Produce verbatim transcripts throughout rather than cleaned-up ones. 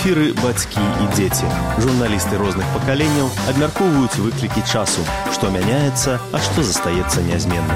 У эфіры бацькі і дзеці. Журналісты розных пакаленняў абмяркоўваюць выклікі часу, што мяняецца, а што застаецца нязменным.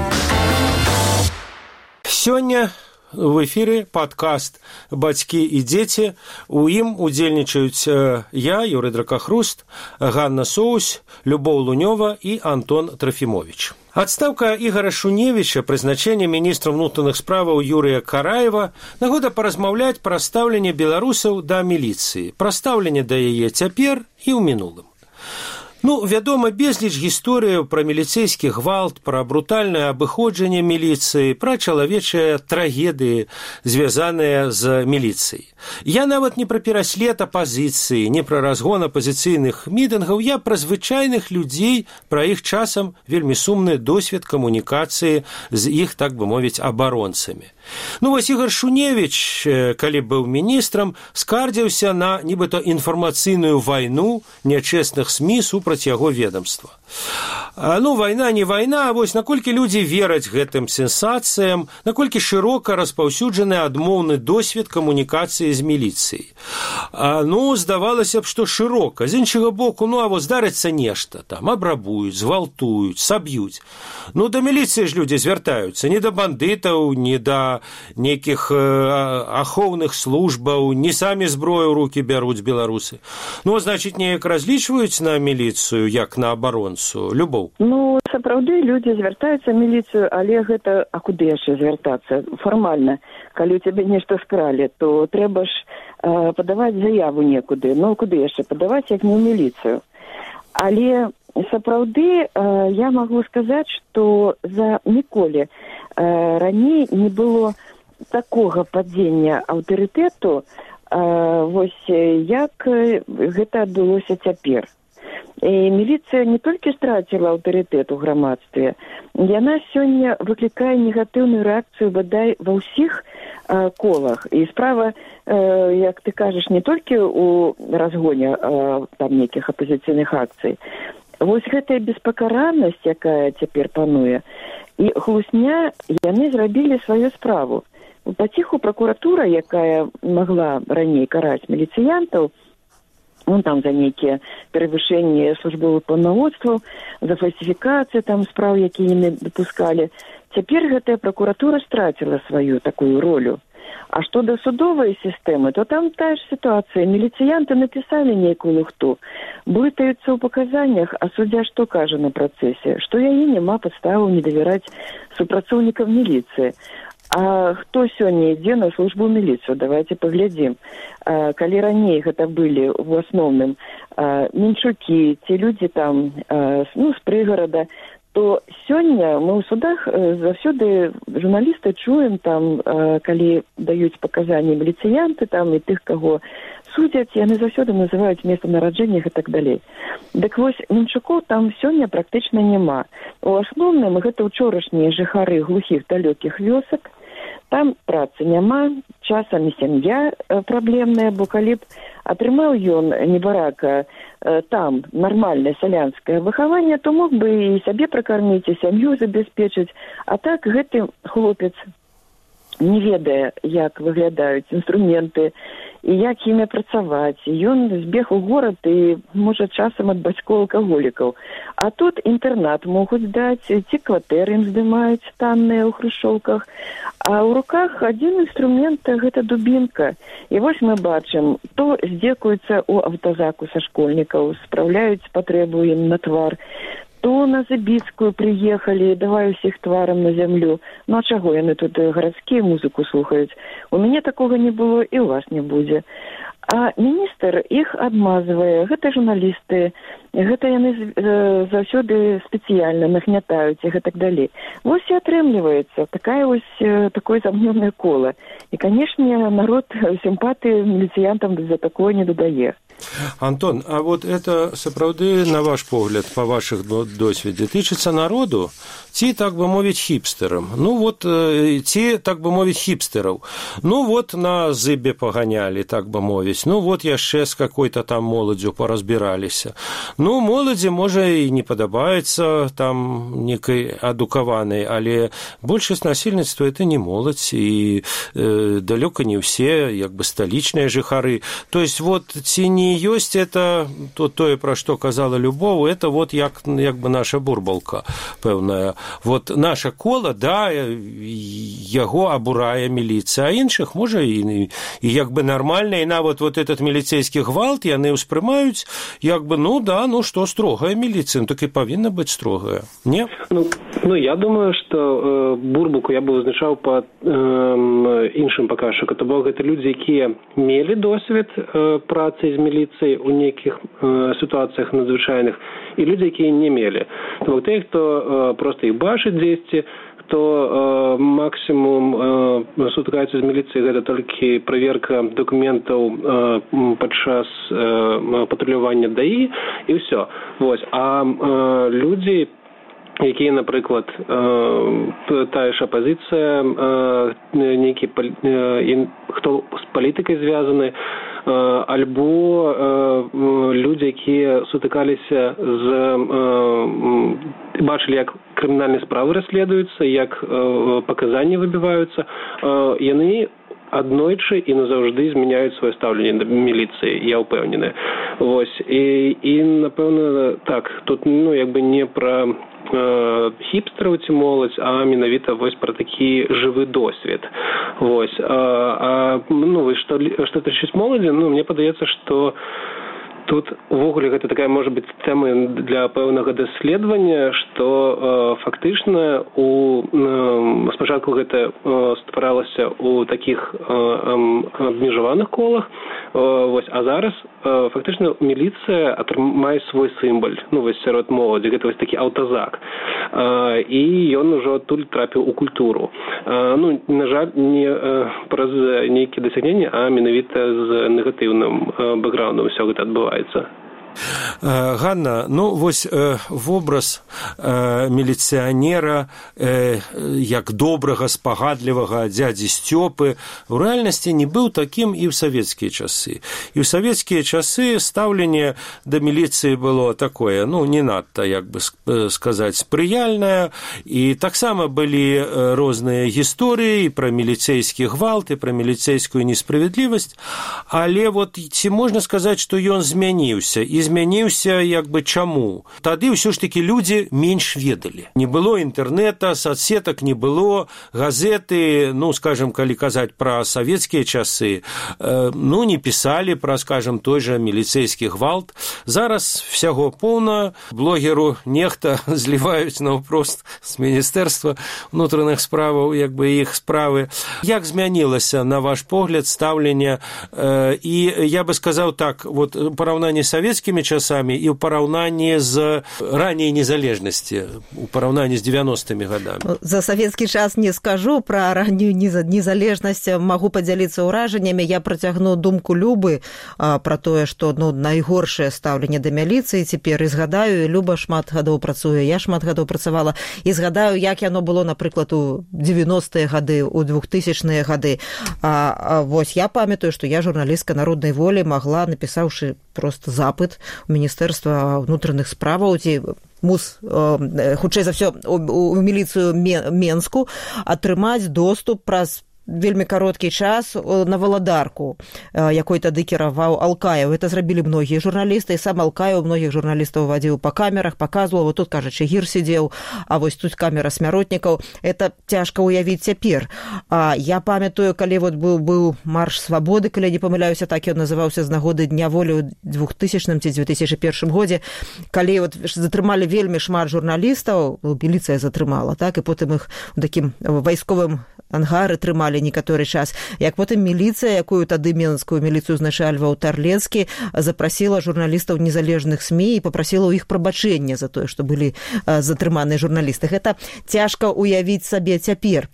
Сёння в эфіры падкаст «Бацькі і дзеці». У ім удзельнічаюць я, Юрый Дракахруст, Ганна Соусь, Любоў Лунёва і Антон Трофімович. Адстаўка Ігора Шуневіча, прызначэнне міністра ўнутраных справаў Юрыя Караева, нагода паразмаўляць пра стаўленне беларусаў да міліцыі, пра стаўленне да яе цяпер і ў мінулым. Ну, вядома, безліч гісторыяў пра міліцэйскі гвалт, пра брутальнае абыходжанне міліцыі, пра чалавечыя трагедыі, звязаныя з міліцыяй. Я нават не пра пераслед апазіцыі, не пра разгон апазіцыйных мітынгаў, я пра звычайных людзей, пра іх часам вельмі сумны досвед камунікацыі з іх, так бы мовіць, абаронцамі. Ну, вось Ігор Шуневіч, калі быў міністрам, скардзіўся на нібыта інфармацыйную вайну нячэсных СМІ супраць яго ведомства. Ну, вайна не вайна, а вось наколькі людзі вераць гэтым сенсацыям, наколькі шырока распаўсюджаны адмоўны досвед камунікацыі з міліцыяй. Ну, здавалася б, што шырока. З іншага боку, ну, а вось здарыцца нешта, там, абрабуюць, згвалтуюць, саб'юць. Ну, да міліцыі ж людзі звяртаюцца, не да бандытаў, не да нейкіх ахоўных службаў, не самі зброю ў рукі бяруць беларусы. Ну, значыць, неяк разлічваюць на міліцыю, як на абаронцу. Любоў. Ну, сапраўды, людзі звяртаюцца ў міліцыю, але гэта, а куды яшчэ звяртацца? Фармальна, калі ў цябе нешта скралі, то трэба ж э, падаваць заяву некуды. Ну, куды яшчэ падаваць, як не ў міліцыю. Але сапраўды, э, я магу сказаць, што за ніколі э, раней не было такога падзення аўтарытэту, э, вось як гэта адбылося цяпер. І міліцыя не толькі страціла аўтарытэт у грамадстве, яна сёння выклікае негатыўную рэакцыю бадай ва ўсіх э, колах. І справа, э, як ты кажаш, не толькі ў разгоне э, там нейкіх апазіцыйных акцый. Вось гэтая беспакаранасць, якая цяпер пануе, і хлусня, яны зрабілі сваю справу. Паціху пракуратура, якая магла раней караць міліцыянтаў, ну, там за нейкія перавышэнні службовых паўнамоцтваў, за фальсіфікацыю там спраў, якія яны дапускалі. Цяпер гэтая пракуратура страціла сваю такую ролю. А што да судовай сістэмы, то там тая ж сітуацыя. Міліцыянты напісалі нейкую лухту, блытаюцца ў паказаннях, а суддзя што кажа на працэсе? Што яе няма падставаў не давяраць супрацоўнікам міліцыі. А хто сёння ідзе на службу ў міліцыю? Давайте паглядзім. А, калі раней гэта былі ў асноўным а, мінчукі, ці людзі там а, ну, з прыгарада, то сёння мы ў судах а, заўсёды журналісты чуем там, а, калі даюць паказанні міліцыянты там і тых, каго судзяць, яны заўсёды называюць месца нараджэння і так далей. Дык вось мінчукоў там сёння практычна няма. У асноўным гэта ўчорашнія жыхары глухіх далёкіх вёсак. Там працы няма, часам і сям'я праблемная, бо калі б атрымаў ён небарака там нармальнае сялянскае выхаванне, то мог бы і сябе пракарміць, і сям'ю забяспечыць. А так гэты хлопец не ведае, як выглядаюць інструменты і як імі працаваць. Ён збег у горад і, можа, часам ад бацькоў алкаголікаў. А тут інтэрнат могуць даць, ці кватэры ім здымаюць танныя ў хрушчоўках. А ў руках адзін інструмент – гэта дубінка. І вось мы бачым, то здзекуюцца ў аўтазаку са школьнікаў, спраўляюць патрэбу ім на твар, то на Забіцкую прыехалі, давай усіх тварам на зямлю. Ну, а чаго яны тут гарадскія музыку слухаюць? У мяне такога не было і ў вас не будзе. А міністр іх адмазвае, гэта журналісты, гэта яны заўсёды спецыяльна нагнятаюць іх і так далей. Вось і атрымліваецца такая вось такое замкнёнае кола. І, канешне, народ сімпатыі міліцыянтам за такое не дадае. Антон, а вот это сапраўды, на ваш погляд, па вашых досведзе, тычыцца народу, ці, так бы мовіць, хіпстэрам? Ну вот, ці, так бы мовіць, хіпстэраў. Ну вот на зыбе паганялі, так бы мовіць. Ну вот яшчэ з какой-то там моладзю паразбіраліся. Ну, моладзі, можа, і не падабаецца там некай адукаванай, але большасць насельніцтва это не моладзь, і э, далёка не ўсе, як бы, сталічныя жыхары. То есть, вот, ці не ёсць это, то, тое, пра што казала Любоў, это вот як, як бы наша бурбалка пэўная. Вот наша кола, да, яго абурае міліцыя, а іншых, можа, і, і як бы нармальна, і нават вот этот міліцейскі гвалт яны ўспрымаюць, як бы, ну, да, ну, што, строгая міліцыя, ну, так і павінна быць строгая, не? Ну, ну я думаю, што э, бурбалку я бы вызначаў па э, іншым паказчыку, то бок гэта людзі, якія мелі досвед э, працы з міліцыяй у нейкіх э, сітуацыях надзвычайных, і людзі, якія не мелі. То бок тых, хто э, проста іх бачыць дзесьці, то э, максімум э, сутыкаецца з міліцыяй, гэта толькі праверка дакументаў э, падчас э, патрулявання ДАІ, і ўсё. Вось. А э, людзі, якія, напрыклад, э, тая ж апазіцыя, э, нейкі, э, хто з палітыкай звязаны, альбо э, людзі, якія сутыкаліся з э, бачылі, як крымінальныя справы расследуюцца, як э, паказанні выбіваюцца, э, яны аднойчы і назаўжды змяняюць сваё стаўленне да міліцыі, я ўпэўнены. Вось. І, і напэўна, так, тут, ну, як бы не пра э, хіпстэраў ці моладзь, а менавіта вось пра такі жывы досвед. Вось. А, а ну, што, што тычыць моладзі, ну, мне падаецца, што тут увогуле гэта такая, можа быць, тэма для пэўнага даследавання, што э, фактычна у э, спачатку гэта э, стваралася ў такіх э, э, абмежаваных колах, э, вось, а зараз э, фактычна міліцыя атрымае свой сімбаль, ну, вось сярод моладзі, гэта вось такі аўтазак. Э, і ён ужо адтуль трапіў у культуру. Э, ну, на жаль, не э, праз нейкія дасягненні, а менавіта з негатыўным э, бэкграўндам усё гэта адбываецца. Ганна, ну вось э, вобраз э, міліцыянера э, як добрага, спагадлівага дзядзі Сцёпы у рэальнасці не быў такім і ў савецкія часы. І ў савецкія часы стаўленне да міліцыі было такое, ну, не надта, як бы сказаць, спрыяльнае, і таксама былі розныя гісторыі пра міліцэйскі гвалт і пра міліцэйскую несправядлівасць, але вот ці можна сказаць, што ён змяніўся, і змяніўся, як бы, чаму? Тады ўсё ж такі людзі менш ведалі. Не было інтэрнэта, соцсетак не было, газеты, ну, скажем, калі казаць пра савецкія часы, э, ну, не пісалі пра, скажем, той жа міліцэйскі гвалт. Зараз всяго поўна, блогеру нехта зліваюць наўпрост з міністэрства ўнутраных справаў, як бы, іх справы. Як змянілася, на ваш погляд, стаўленне? Э, і я бы сказаў так, вот, параўнанне з савецкімі часамі і ў параўнанні з ранняй незалежнасці, у параўнанні з девяностымі гадамі. За савецкі час не скажу, пра раннюю незалежнасць магу падзяліцца ўражаннямі. Я працягну думку Любы а, пра тое, што, ну, найгоршае стаўленне да міліцыі цяпер, і згадаю, Люба шмат гадоў працуе, я шмат гадоў працавала, і згадаю, як яно было, напрыклад, у девяностыя гады, у двухтысячныя гады. А, а вось я памятаю, што я журналістка Народнай волі магла, напісаўшы просто запыт у Міністэрства ўнутраных справаў, ці мус, э, хутчэй за ўсё, у, у міліцыю Менску атрымаць доступ праз вельмі кароткі час на Валадарку, якой тады кіраваў Алкаев. Это зрабілі многія журналісты, і сам Алкаев многіх журналістаў вадзіў па камерах, паказваў, вот тут, кажа, Чигір сидзеў, а вось тут камера смяротнікаў. Это цяжка ўявіць цяпер. А я памятаю, калі вот быў, быў марш свабоды, калі не памыляюся, так ён называўся, з нагоды Дня волі ў двухтысячным ці две тысячы першым годзе, калі вот затрымалі вельмі шмат журналістаў, міліцыя затрымала, так, і потым іх у такім вайсковым ангары трымалі некаторы час. Як потым міліцыя, якую тады менскую міліцыю узначальваў Тарлецкі, запрасіла журналістаў незалежных СМІ і папрасіла ў іх прабачэння за тое, што былі затрыманыя журналісты. Гэта цяжка ўявіць сабе цяпер.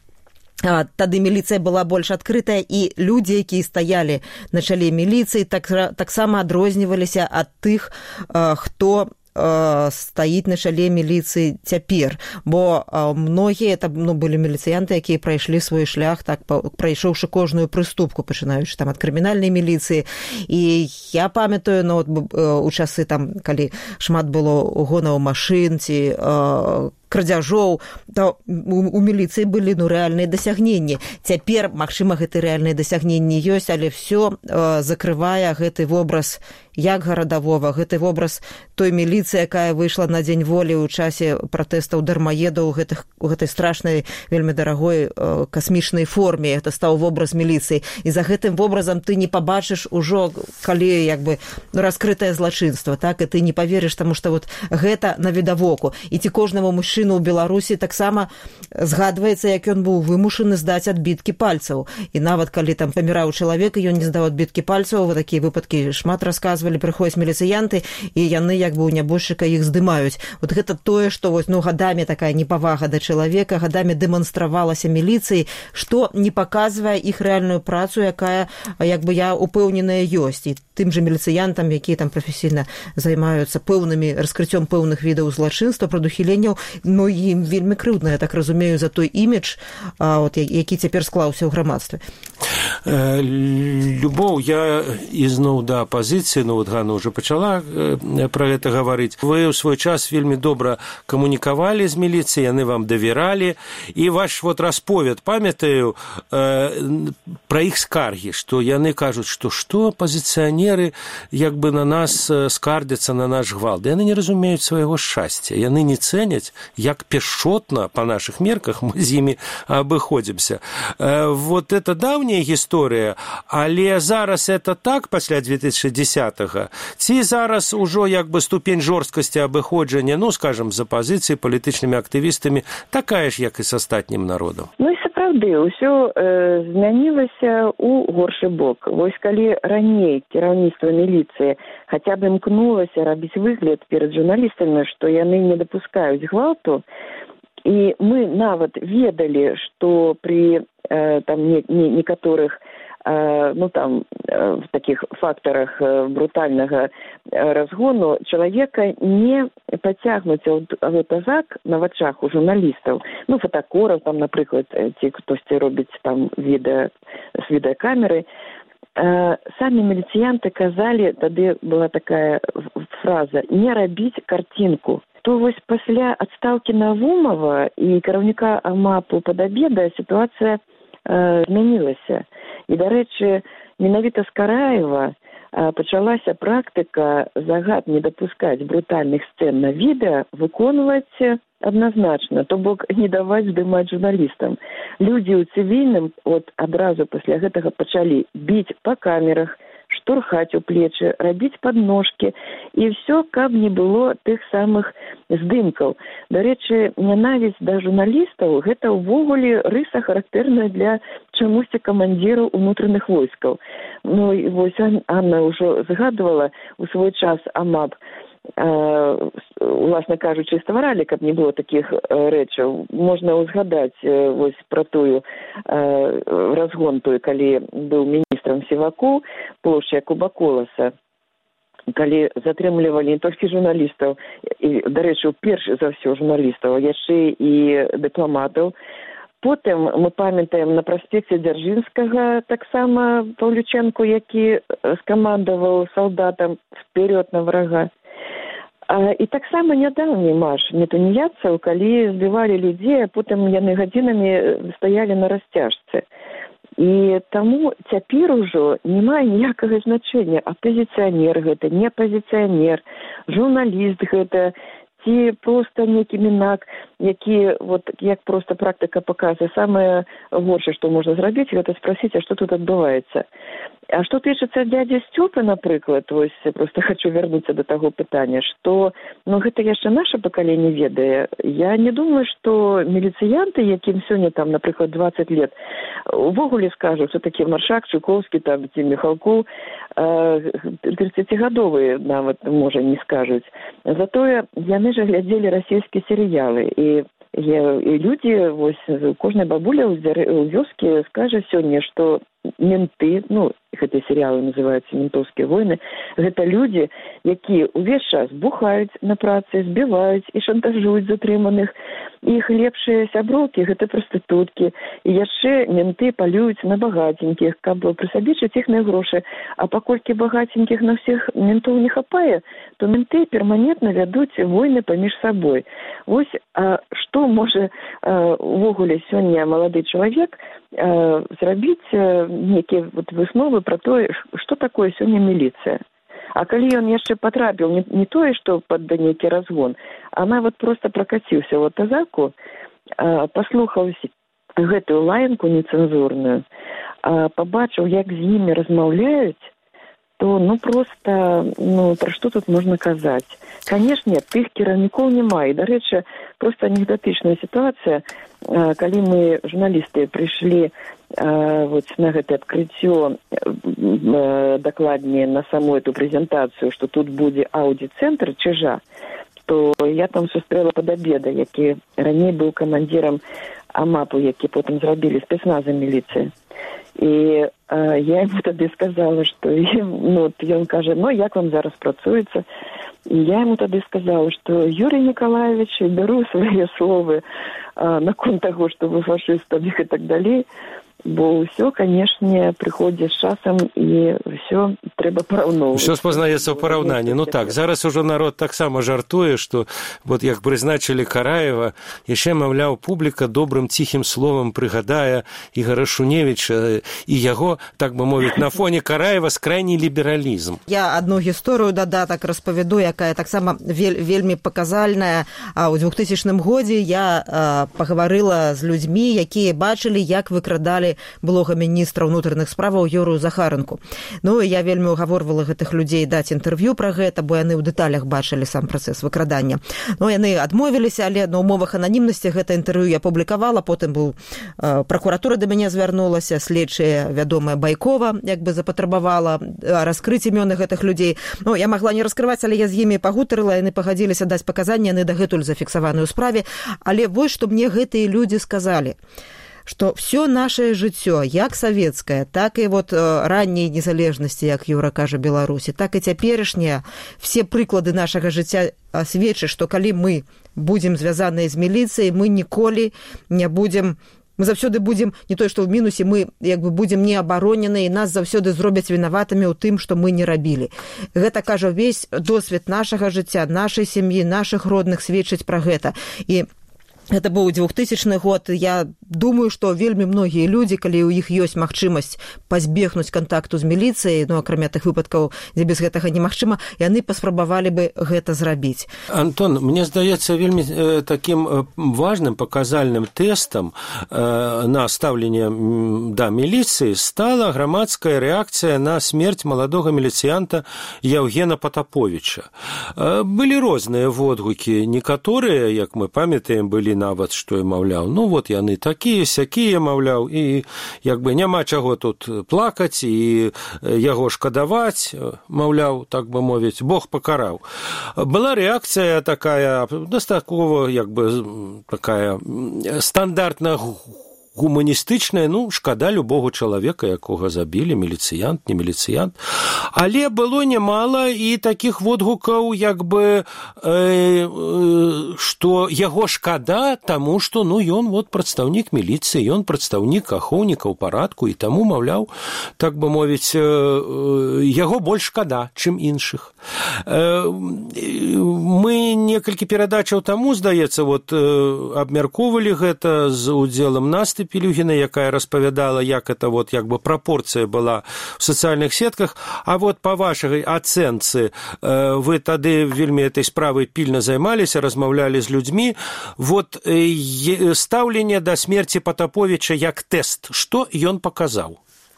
Тады міліцыя была больш адкрытая, і людзі, якія стаялі на чале міліцыі, так, таксама адрозніваліся ад тых, хто э, стаіць на чале міліцыі цяпер, бо э, многія это ну, былі міліцыянты, якія прайшлі свой шлях, так прайшоўшы кожную прыступку, пачынаючы там ад крымінальнай міліцыі. І я памятаю, ну, у часы там, калі шмат было гонаў машын ці э, крадзяжоў, то у міліцыі былі ну, рэальныя дасягненні. Цяпер, магчыма, гэты рэальныя дасягненні ёсць, але ўсё э, закрывае гэты вобраз як гарадавога, гэты вобраз той міліцыі, якая выйшла на дзень волі ў часе пратэстаў дармаедаў у, гэтых, у гэтай страшнай, вельмі дарагой э, касмічнай форме. Гэта стаў вобраз міліцыі. І за гэтым вобразам ты не пабачыш ужо, калі як бы раскрытае злачынства, так? І ты не паверыш, таму што вот гэта навідавоку. І ці кожнаму мужчыну ў Беларусі таксама згадваецца, як ён быў вымушаны здаць адбіткі пальцаў. І нават калі там паміраў чалавек, і ён не здаў адбіткі пальцаў, вот такія выпадкі шмат расказвалі, прыходзяць міліцыянты, і яны як бы у нябожчыка іх здымаюць. Вот гэта тое, што вось, ну, гадамі такая непавага да чалавека, гадамі дэманстравалася міліцыі, што не паказвае іх рэальную працу, якая, як бы я упэўненая, ёсць. І тым жа міліцыянтам, якія там прафесійна займаюцца пэўнымі раскрыццём пэўных відаў злачынства, прадухіленняў, ну, ім вельмі крыўдна, я так разумею, за той імідж, а, от, які цяпер склаўся ў грамадстве. Любоў, я ізноў да апазіцыі, ну вот Ганна уже пачала пра гэта гаварыць. Вы ў свой час вельмі добра камунікавалі з міліцыяй, яны вам давяралі, і ваш вот расповед, памятаю, э, пра іх скаргі, што яны кажуць, што што апазіцыянеры як бы на нас скардзяцца на наш гвалт. Яны не разумеюць свайго шчасця, яны не цэняць, як пяшчотна па нашых мерках мы з імі абыходзімся. Э, вот это даўняя гісторыя, але зараз это так пасля две тысячи десятого, ці зараз ужо як бы ступень жорсткасці абыходжання, ну, скажем, з апазіцыяй, палітычнымі актывістамі, такая ж, як і з астатнім народам. Ну і сапраўды, ўсё э, змянілася ў горшы бок. Вось калі раней кіраўніцтва міліцыі хаця б імкнулася рабіць выгляд перад журналістамі, што яны не дапускаюць гвалту, і мы нават ведалі, што пры э, там не, не, некаторых э, ну там э, в таких фактарах э, брутальнага разгону чалавека не пацягнуць ў тазак на вачах у журналістаў, ну фотакораў там, напрыклад, ці хтосьці робіць там відэа з відэакамеры. Э, самі міліцыянты казалі, тады была такая фраза «не рабіць карцінку». То вось пасля адстаўкі Навумова і кіраўніка АМАПу Падабеда сітуацыя э, змянілася. І, дарэчы, менавіта з Караева э, пачалася практыка загад не дапускаць брутальных сцэн на відэа выконваць адназначна, то бок не даваць здымаць журналістам. Людзі ў цывільным от адразу пасля гэтага пачалі біць па камерах, штурхаць у плечы, рабіць падножкі, і ўсё, каб не было тых самых здымкаў. Дарэчы, нянавісць да журналістаў – гэта ўвогуле рыса характэрная для чамусьці камандзіраў унутраных войскаў. Ну, і вось Анна ўжо згадывала у свой час АМАП, Uh, уласна кажучы, стваралі, каб не было такіх uh, рэчаў. Можна ўзгадаць uh, вось пра тую uh, разгон той, калі быў міністрам Сівакоў, плошча Кубаколаса, калі затрымлівалі не толькі журналістаў, і, дарэчы, перш за ўсё журналістаў, яшчэ і дыпламатаў. Потым мы памятаем на праспекце Дзяржынскага таксама Паўлюченку, які скамандаваў салдатам вперед на врага. І таксама нядаўні марш нетуніяцаў, калі збівалі людзей, а потым яны гадзінамі стаялі на расцяжцы. І таму цяпер ужо не мае ніякага значэння, апазіцыянер гэта, не апазіцыянер, журналіст гэта, ці проста нейкі мінак, які, вот, як проста практыка паказвае, самае горшае, што можна зрабіць, гэта спрасіць, а што тут адбываецца. А што тычыцца дядзі Сцёпы, напрыклад, вось проста хочу вярнуцца да таго пытання, што ну, гэта яшчэ наша пакаленне ведае. Я не думаю, што міліцыянты, якім сёння там, напрыклад, двадцать лет, увогуле скажуць, што такі Маршак, Чуковскі, там, ці Міхалкоў, тридцацігадовыя нават, можа, не скажуць. Затое яны жа глядзелі расійскія серыялы, і і людзі, вось, кожная бабуля ў вёскі скажа сёння, што менты, ну, гэтыя серыялы называюцца «Ментовскія войны», гэта людзі, якія ўвесь час бухаюць на працы, збіваюць і шантажуюць затрыманых. Іх лепшыя сяброўкі – гэта прастытуткі. І яшчэ менты палююць на багаценькіх, каб прысабічыць іхныя грошы. А паколькі багаценькіх на ўсіх ментоў не хапае, то менты перманентна вядуць войны паміж сабой. Вось, а што можа увогуле сёння малады чалавек зрабіць некія вот высновы пра тое, што такое сёння міліцыя. А калі ён яшчэ патрапіў не, не тое, што пад нейкі разгон, а нават проста пракаціўся ў аўтазаку, паслухаў гэтую лаянку нецэнзурную, пабачыў, як з імі размаўляюць, то ну проста, ну пра што тут можна казаць? Канешне, тых кіраўнікоў няма. І, дарэчы, проста анекдотычная сітуацыя, калі мы, журналісты, прыйшлі вот на гэтае адкрыццё, дакладней на саму эту прэзентацыю, што тут будзе аўдыцэнтр Чыжа, то я там сустрэла падабеда, які раней быў камандзірам АМАПу, які потым зрабілі спецназа міліцыі. І э, я ему тады сказала, што ну, ён кажа, ну як вам зараз працуецца? І я ему тады сказала, што Юрий Николаевич, бяру свае словы э, наконт таго, што вы фашыст, і так далей, бо ўсё, канешне, прыходзіць з часам і ўсё трэба параўноўваць. Усё спазнаецца ў параўнанні. Ну так, зараз ужо народ таксама жартуе, што вот як прызначылі Караева, яшчэ, маўляў, публіка добрым ціхім словам прыгадае Ігора Шуневіча і яго, так бы мовіць, на фоне Караева скрайні лібералізм. Я адну гісторыю дадатак распавяду, якая таксама вель, вельмі паказальная. А ў двухтысячным годзе я а, пагаварыла з людзьмі, якія бачылі, як выкрадалі былога міністра ўнутраных справаў Юрую Захаранку. Ну, я вельмі угаворвала гэтых людзей даць інтэрв'ю пра гэта, бо яны ў дэталях бачылі сам працэс выкрадання. Ну, яны адмовіліся, але на умовах ананімнасці гэта інтэрв'ю я публікавала, потым быў э, пракуратура да мяне звярнулася, следчая вядомая Байкова, як бы запатрабавала раскрыць імёны гэтых людзей. Ну, я магла не раскрываць, але я з імі пагутарыла, яны пагадзіліся даць паказанні, яны дагэтуль зафіксаваны ў справе. Але вось што мне гэтыя людзі сказалі, што все наше жыццё, як савецкае, так і вот ранняй незалежнасці, як Юра кажа, Беларусі, так і цяперашнія, все прыклады нашага жыцця сведчаць, што калі мы будзем звязаныя з міліцыяй, мы ніколі не будзем, мы заўсёды будзем, не тое, што ў мінусе, мы як бы будзем неабаронены, і нас заўсёды зробяць вінаватымі ў тым, што мы не рабілі. Гэта, кажа, увесь досвед нашага жыцця, нашай сям'і, нашых родных сведчыць пра гэта. І гэта быў двухтысячны год. Я думаю, што вельмі многія людзі, калі ў іх ёсць магчымасць пазбегнуць кантакту з міліцыяй, ну, акрамя тых выпадкаў, дзе без гэтага немагчыма, яны паспрабавалі бы гэта зрабіць. Антон, мне здаецца, вельмі э, такім э, важным паказальным тэстам э, на стаўленне да міліцыі стала грамадская рэакцыя на смерць маладога міліцыянта Яўгена Патаповіча. Э, былі розныя водгукі, некаторыя, як мы памятаем, былі нават, што і маўляў, ну вот яны такія, сякія, маўляў, і як бы няма чаго тут плакаць і яго шкадаваць, маўляў, так бы мовіць, Бог пакараў. Была рэакцыя такая, дастаткова, як бы, такая стандартна гуманістычная, ну, шкада любого чалавека, якога забілі, міліцыянт, не міліцыянт. Але было немало і такіх водгукаў, як бы, э, э, што яго шкада, таму што, ну, ён вот прадстаўнік міліцыі, ён прадстаўнік ахоўнікаў парадку, і таму, маўляў, так бы мовіць, э, яго больш шкада, чым іншых. Э, мы некалькі перадачаў таму, здаецца, вот, э, абмяркоўвалі гэта з удзелам Насты Пілюгіна, якая распавядала, як это вот як бы прапорцыя была в сацыяльных сетках. А вот па вашай ацэнцы, э, вы тады вельмі этой справай пільна займаліся, размаўлялі з людзьмі. Вот э, стаўленне да смерці Патаповіча як тэст, што ён паказаў?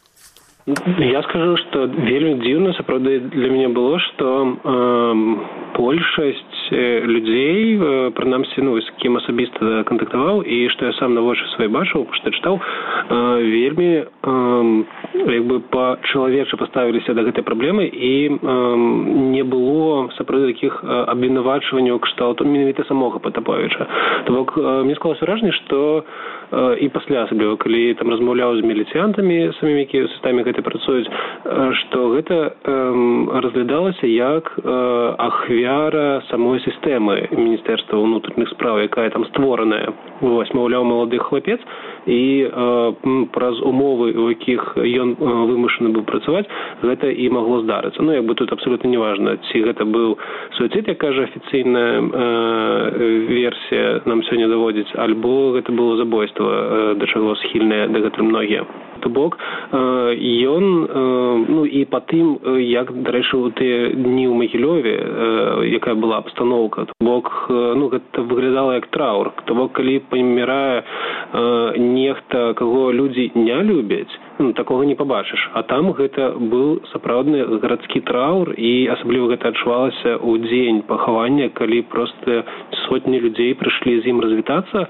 Я скажу, што вельмі дзіўна, сапраўды для мяне было, што э, большасць людзей, прынамсі, ну, з кім асабіста кантактаваў, і што я сам на вочы свае бачыў, што чытаў, вельмі як бы па-чалавеча паставіліся да гэтай праблемы, і не было сапраўды такіх абвінавачванняў кшталту менавіта самога Патаповіча. То бок, мне склалася ўражанне, што і пасля, асабліва, калі там размаўляў з міліцыянтамі, самімі, якія ў сістэме гэтай працуюць, што гэта разглядалася як ахвяра самой сістэмы Міністэрства ўнутраных спраў, якая там створаная. Вось, маўляў, малады хлапец, і праз умовы, у якіх ён вымушаны быў працаваць, гэта і магло здарыцца. Ну, як бы тут абсолютна не важна, ці гэта быў суіцид, як кажа афіцыйная версія, нам сёння даводзіць, альбо гэта было забойства, да чаго схільныя дагэтуль многія. То бок, ён, ну, і па тым, як, дарэчы, у тыя дні ў Магілёве, якая была абстаноўка, то бок, ну, гэта выглядала як траур. То бок, калі памірае нехта, каго людзі не любяць, ну, такога не пабачыш. А там гэта быў сапраўдны гарадскі траур, і асабліва гэта адчувалася ў дзень пахавання, калі проста сотні людзей прыйшлі з ім развітацца,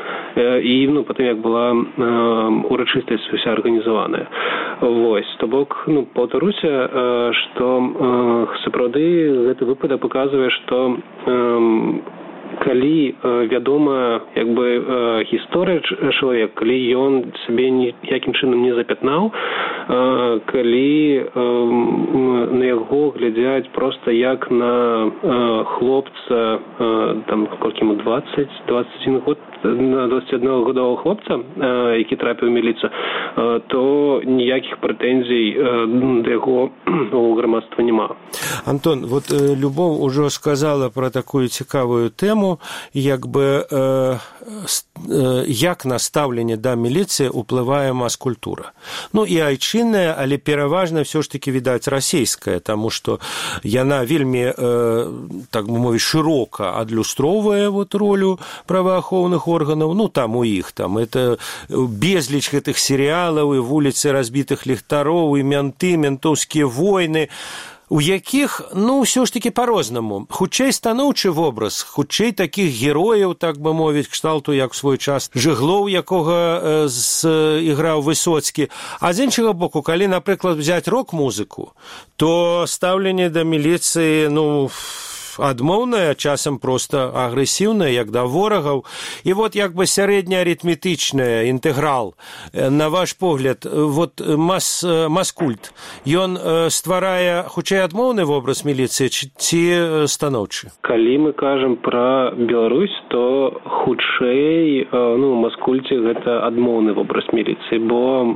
і, ну, потым як была э, урачыстасць уся арганізаваная. Вось, то бок, ну, паўтаруся, э, што э, сапраўды гэты выпадак паказвае, што э, калі э, вядома як бы э, гісторыя чалавек, калі ён сабе ніякім чынам не запятнаў, э, калі э, на яго глядзяць проста як на э, хлопца, э, там колькі ему дваццаць дваццаць адзін год, на дваццаціднагадового хлопца, э, які трапіў у міліцыю, э, то ніякіх прэтэнзій э, да яго у грамадства няма. Антон, вот э, Любоў ужо сказала про такую цікавую тэму, як бы э, э, як на стаўленне да міліцыі ўплывае мас-культура. Ну і айчынная, але пераважна ўсё ж таки відаць расійская, таму што яна вельмі, э, так бы мовіць, шырока адлюстроўвае вот ролю праваахоўных органаў, ну там у іх там это безліч гэтых серыялаў і вуліцы разбітых ліхтароў, і мянты, ментоўскія войны, у якіх, ну, ўсё ж такі па-рознаму. Хутчэй станоўчы вобраз, хутчэй такіх герояў, так бы мовіць, кшталту, як у свой час Жыглоў, якога іграў Высоцкі. А з іншага боку, калі, напрыклад, взяць рок-музыку, то стаўленне да міліцыі, ну, адмоўная, часам проста агрэсіўная, як да ворагаў. І вот як бы сярэдняарытметычная інтэграл, на ваш погляд, вот мас, маскульт, ён стварае хутчэй адмоўны вобраз міліцыі ці станоўчы? Калі мы кажам пра Беларусь, то хутчэй, ну, маскульце гэта адмоўны вобраз міліцыі, бо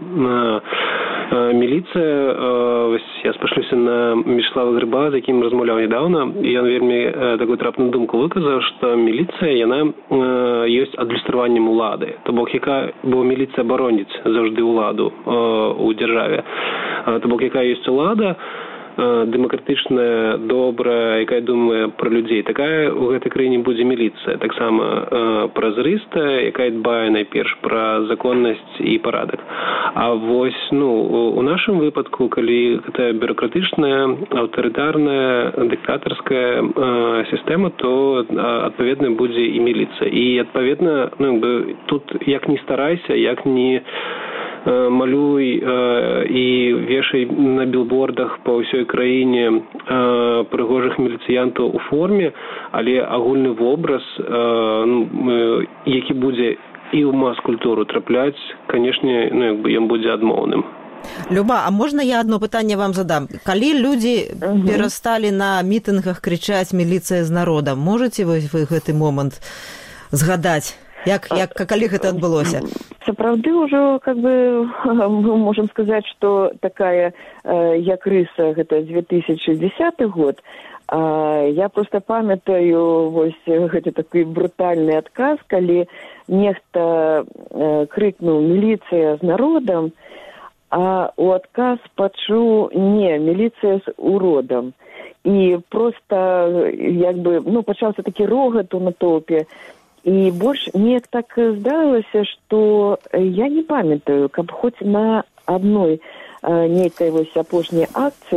міліцыя, вось я спашлюся на Мечслава Грыба, з якім размаўляў нядаўна, і ён вельмі такую трапную думку выказаў, што міліцыя, яна э, ёсць адлюстраваннем улады. То бок, яка, бо міліцыя бароніць заўжды ўладу э, у дзяржаве. То бок, якая ёсць улада, дэмакратычная, добрая, якая думае пра людзей, такая ў гэтай краіне будзе міліцыя. Таксама э, празрыстая, якая дбае найперш пра законнасць і парадак. А вось, ну, у нашым выпадку, калі гэта бюрократычная, аўтарытарная, дыктатарская э, сістэма, то адпаведна будзе і міліцыя. І адпаведна, ну, тут як ні старайся, як ні малюй э, і вешай на білбордах па ўсёй краіне э, прыгожых міліцыянтаў у форме, але агульны вобраз, э, э, які будзе і ў мас-культуру трапляць, канешне, ну, як бы ён будзе адмоўным. Люба, а можна я одно пытанне вам задам? Калі людзі угу. перасталі на мітынгах крычаць «міліцыя з народам», можаце вы, вы гэты момант згадаць? Як, як, калі гэта адбылося? Сапраўды ўжо, как бы, мы можам сказаць, што такая, як рыса, гэта две тысячи десятый год, а я просто памятаю вось гэты такі брутальны адказ, калі нехта крыкнуў «міліцыя з народам», а у адказ пачуў «не, міліцыя з уродам». І просто, як бы, ну, пачаўся такі рогат у натоўпе. І больш мне так здалася, што я не памятаю, каб хоць на адной нейкай вось апошняй акцыі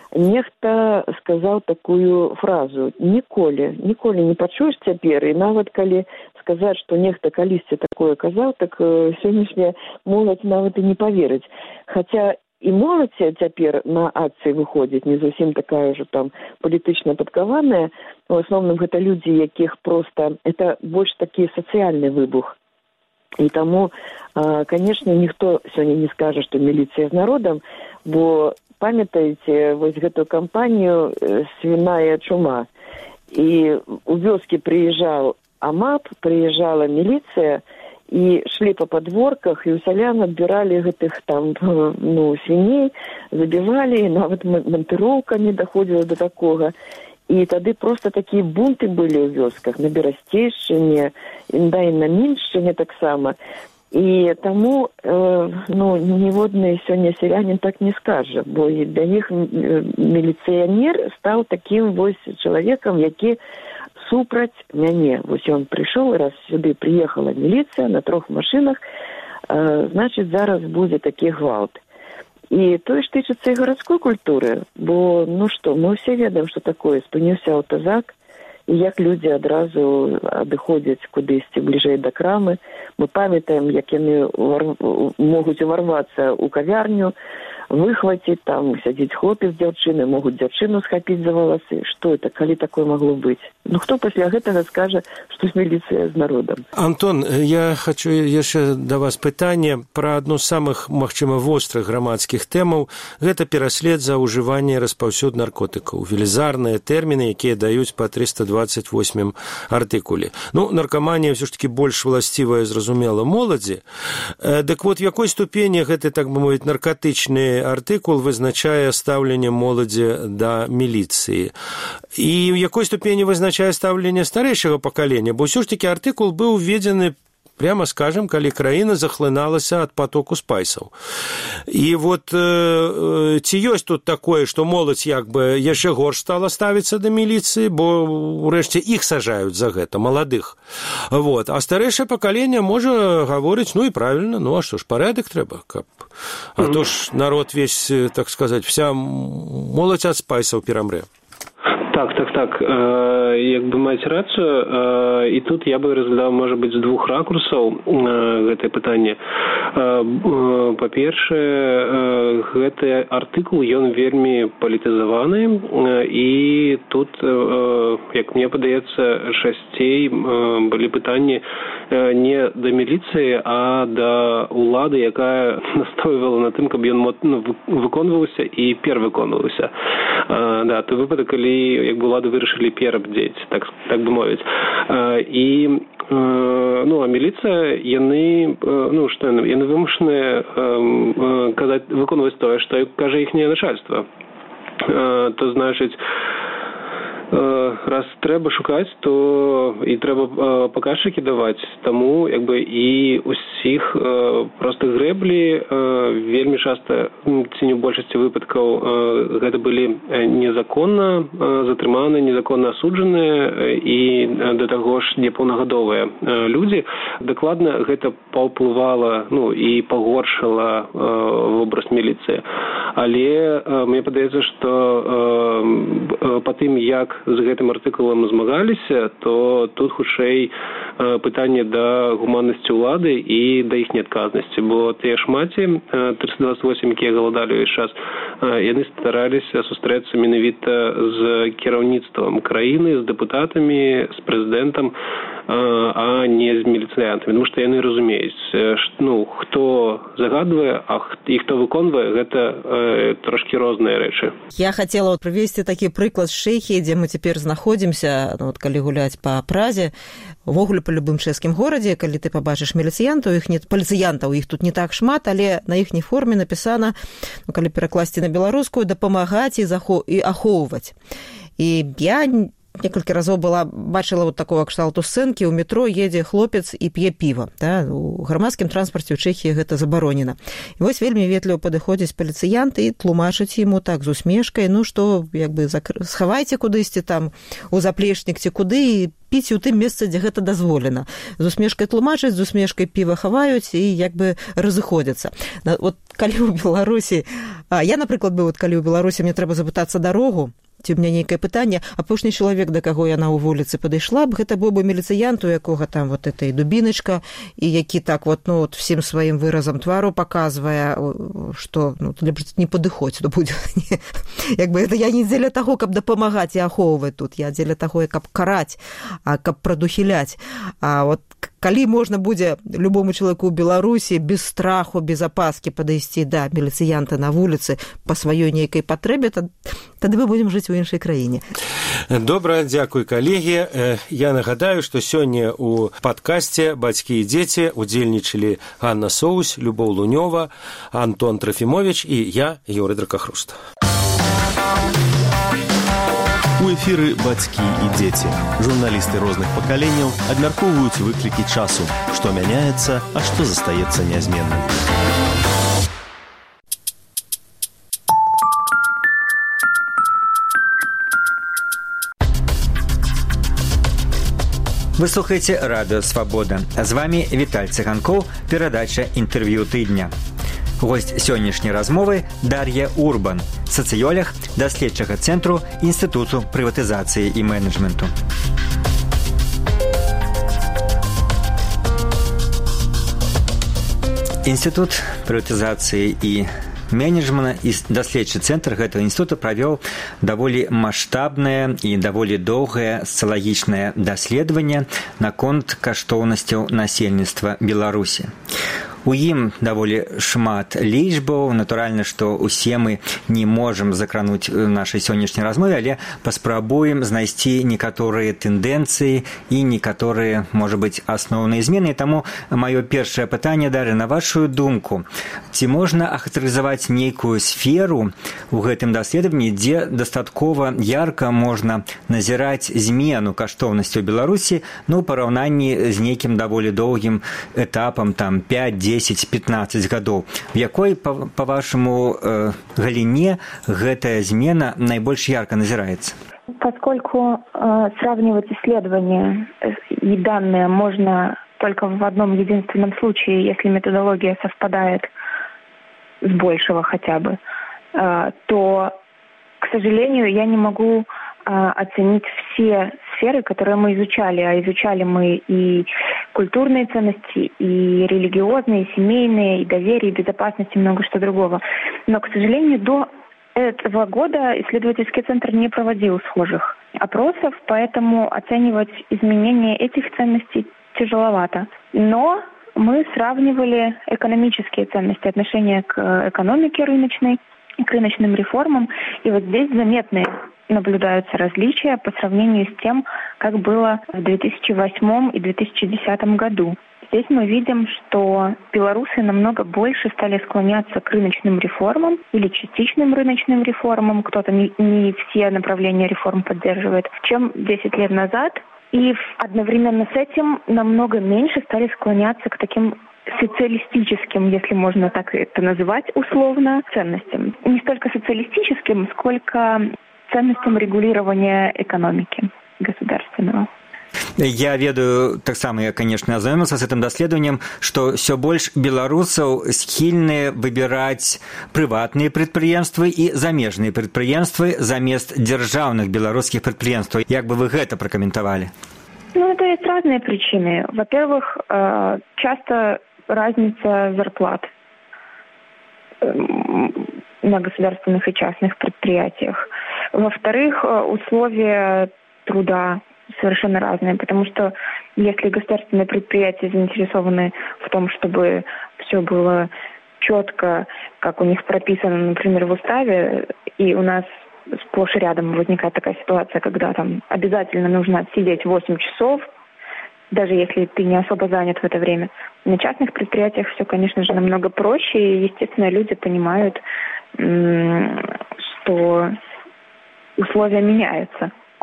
нехта сказаў такую фразу: ніколі, ніколі не пачуеш цяпер, і нават калі сказаць, што нехта калісьці такое казаў, так сённяшняя моладзь нават і не паверыць. Хаця і моладзь цяпер на акцыі выходзіць не зусім такая ўжо там палітычна падкаваная. У асноўным гэта людзі, якіх проста это больш такі сацыяльны выбух. І таму, канешне, ніхто сёння не скажа, што міліцыя з народам, бо памятаеце вось гэтую кампанію «Свиная чума». І у вёскі прыязджаў АМАП, прыязджала міліцыя, і шлі па падворках, і ў сялян адбіралі гэтых там, ну, свіней, забівалі, нават мантыроўкамі даходзіла да такога. І тады проста такія бунты былі ў вёсках, на Берасцейшчыне, да і на Міншчыне таксама. І таму, э, ну, ніводны сёння селянін так не скажа, бо для іх міліцыянер стаў такім вось чалавекам, які супраць мяне. Вось ён прыйшоў, раз сюды прыехала міліцыя на трох машынах, э, значыць, зараз будзе такі гвалт. І тое ж тычыцца і гарадской культуры, бо, ну што, мы ўсе ведаем, што такое, спыніўся аўтазак, і як людзі адразу адыходзяць кудысьці бліжэй да крамы. Мы памятаем, як яны вар... могуць уварвацца ў кавярню, выхваціць, там сядзіць хлопец з дзяўчыны, могуць дзяўчыну схапіць за валасы. Што это, калі такое магло быць? Ну, хто пасля гэтага скажа, што міліцыя з народам? Антон, я хочу яшчэ да вас пытанне пра адну з самых, магчыма, вострых грамадскіх тэмаў. Гэта пераслед за ўжыванне і распаўсюд наркотыкаў. Велізарныя тэрміны, якія даюць па трыста дваццаць восьмым артыкуле. Ну, наркаманія ўсё ж такі больш власцівая, зразумела, моладзі. Дык вот, в якой ступені гэты, так бы мовіць, наркатычны артыкул вызначае стаўленне моладзі да міліцыі? І ў якой ступені вызначае стаўленне старэйшага пакалення? Бо ўсё ж такі артыкул быў введзены, прямо скажем, калі краіна захлыналася ад потоку спайсаў. І вот э, ці ёсць тут такое, што моладзь як бы яшчэ горш стала ставіцца да міліцыі, бо ўрэшце іх сажаюць за гэта, маладых. Вот. А старэйшае пакаленне можа гаворыць, ну і правільна, ну а што ж, парядак трэба, каб... А то ж народ весь, так сказать, вся моладзь ад спайсаў перамрэ. Так, так, так. Э, як бы маеце рацыю, э, і тут я бы разглядаў, можа быць, з двух ракурсаў э, гэтае пытанне. Э, э, па-першае, э, гэты артыкул, ён вельмі палітызаваны, э, і тут, э, як мне падаецца, часцей э, былі пытанні э, не да міліцыі, а да ўлады, якая настойвала на тым, каб ён ну, выконваўся і перавыконваўся. Э, да, той выпадак, калі як бы ўлады вырашылі перабдзець, так, так бы мовіць. І, ну, а міліцыя, яны, ну, што яны, яны вымушаныя казаць, выконваць тое, што кажа іхняе начальства. То значыць, раз трэба шукаць, то і трэба паказчыкі даваць. Таму як бы і ўсіх проста грэблі вельмі часта, ці не ў большасці выпадкаў, гэта былі незаконна затрыманыя, незаконна асуджаныя і да таго ж непаўнагадовыя людзі. Дакладна гэта паўплывала, ну, і пагоршыла вобраз міліцыі. Але мне падаецца, што па тым, як з гэтым артыкулам змагаліся, то тут хутчэй пытанне да гуманнасці ўлады і да іхняй адказнасці, бо тыя ж маці трыста дваццаць восем, якія галадалі ўвесь час, яны стараліся сустрэцца менавіта з кіраўніцтвам краіны, з дэпутатамі, з прэзідэнтам, а не з міліцыянтамі, тому што яны разумеюць, ну, хто загадвае, а і хто выконвае, гэта э, трошкі розныя рэчы. Я хацела прывесці такі прыклад з Чэхіі, дзе мы цяпер знаходзімся, ну, вот, калі гуляць па Празе, увогуле па любым чэшскім горадзе, калі ты пабачыш міліцыянтаў, іх не паліцыянтаў, іх тут не так шмат, але на іхняй форме напісана, ну, калі перакласці на беларускую, дапамагаць і захо... і ахоўваць. І я некалькі разоў была бачыла вот такого кшталту сцэнкі, у метро едзе хлопец і п'е піва, да? У грамадскім транспарце ў Чэхіі гэта забаронена. І вось вельмі ветліва падыходзіць паліцыянт і тлумачыць яму так з усмешкай, ну што, як бы закр... схавайце кудысьці там у заплечнік ці куды і піць у тым месцы, дзе гэта дазволена. З усмешкай тлумачаць, з усмешкай піва хаваюць і як бы разыходзяцца. Вот калі ў Беларусі, я, напрыклад, бы, вот, калі ў Беларусі мне трэба запытацца дарогу, ці у мяне нейкае пытанне, апошні чалавек, да каго яна ў вуліцы падышла б, гэта быў бы міліцыянт, у якога там вот эта і дубіначка, і які так вот, ну, вот всім сваім выразам твару паказвае, што, ну, не падыходзь, то будзе. Як бы, это я не дзеля таго, каб дапамагаць і ахоўваць тут, я дзеля таго, каб караць, а каб прадухіляць. А вот калі можна будзе любому чалавеку ў Беларусі без страху, без апаскі падысці да міліцыянта на вуліцы па сваёй нейкай патрэбе, тады мы будзем жыць у іншай краіне. Добра, дзякуй, калегі. Я нагадаю, што сёння ў падкасце «Бацькі і дзеці» удзельнічалі Ганна Соусь, Любоў Лунёва, Антон Трофімович і я, Юрый Дракахруст. У эфіры «Бацькі і дзеці». Журналісты розных пакаленняў абмяркоўваюць выклікі часу, што мяняецца, а што застаецца нязменным. Вы слухаеце радыё «Свабода». З вами Віталь Цыганкоў, перадача «Інтэрв'ю тыдня». Госць сённяшняй размовы Дар'я Урбан, сацыёлог даследчага цэнтру Інстытуту прыватызацыі і менеджменту. Інстытут прыватызацыі і менеджмента і даследчы цэнтр гэтага інстытута правёў даволі маштабнае і даволі доўгае сацыялагічнае даследаванне наконт каштоўнасцяў насельніцтва Беларусі. У ім даволі шмат лічбаў. Натуральна, што ўсе мы не можам закрануць нашай сённяшняй размове, але паспрабуем знайсці некаторыя тэндэнцыі і некаторыя, можа быць, асноўныя змены. І таму маё першае пытанне, Дар'я, на вашу думку, ці можна ахарактарызаваць нейкую сферу ў гэтым даследаванні, дзе дастаткова ярка можна назіраць змену каштоўнасцяў Беларусі, ну, у параўнанні з нейкім даволі доўгім этапам, там, пяць, дзесяць, пятнаццаць гадоў. В якой, по-вашему, э, галине гэтая змена наибольш ярко назирается? Поскольку э, сравнивать исследования и данные можно только в одном единственном случае, если методология совпадает с большего хотя бы, э, то, к сожалению, я не могу э, оценить все сферы, которые мы изучали. А изучали мы и культурные ценности, и религиозные, и семейные, и доверие, и безопасность, и много что другого. Но, к сожалению, до этого года исследовательский центр не проводил схожих опросов, поэтому оценивать изменения этих ценностей тяжеловато. Но мы сравнивали экономические ценности, отношение к экономике рыночной, к рыночным реформам, и вот здесь заметные наблюдаются различия по сравнению с тем, как было в две тысячи восьмом и две тысячи десятом году. Здесь мы видим, что белорусы намного больше стали склоняться к рыночным реформам или частичным рыночным реформам, кто-то не, не все направления реформ поддерживает, чем десять лет назад. И одновременно с этим намного меньше стали склоняться к таким социалистическим, если можно так это называть, условно, ценностям. Не столько социалистическим, сколько ценностям регулирования экономики государственного. Я ведаю, таксама я, конечно, азнаёміўся з гэтым даследаваннем, што ўсё больш беларусаў схільныя выбіраць прыватныя прадпрыемствы і замежныя прадпрыемствы замест дзяржаўных беларускіх прадпрыемстваў. Як бы вы гэта пракаментавалі? Ну, это есть разные причины. Во-первых, часто разница зарплат на государственных и частных предприятиях. Во-вторых, условия труда совершенно разные, потому что если государственные предприятия заинтересованы в том, чтобы все было четко, как у них прописано, например, в уставе, и у нас сплошь и рядом возникает такая ситуация, когда там обязательно нужно отсидеть восемь часов, даже если ты не особо занят в это время. На частных предприятиях все, конечно же, намного проще, и, естественно, люди понимают, что условия меняются.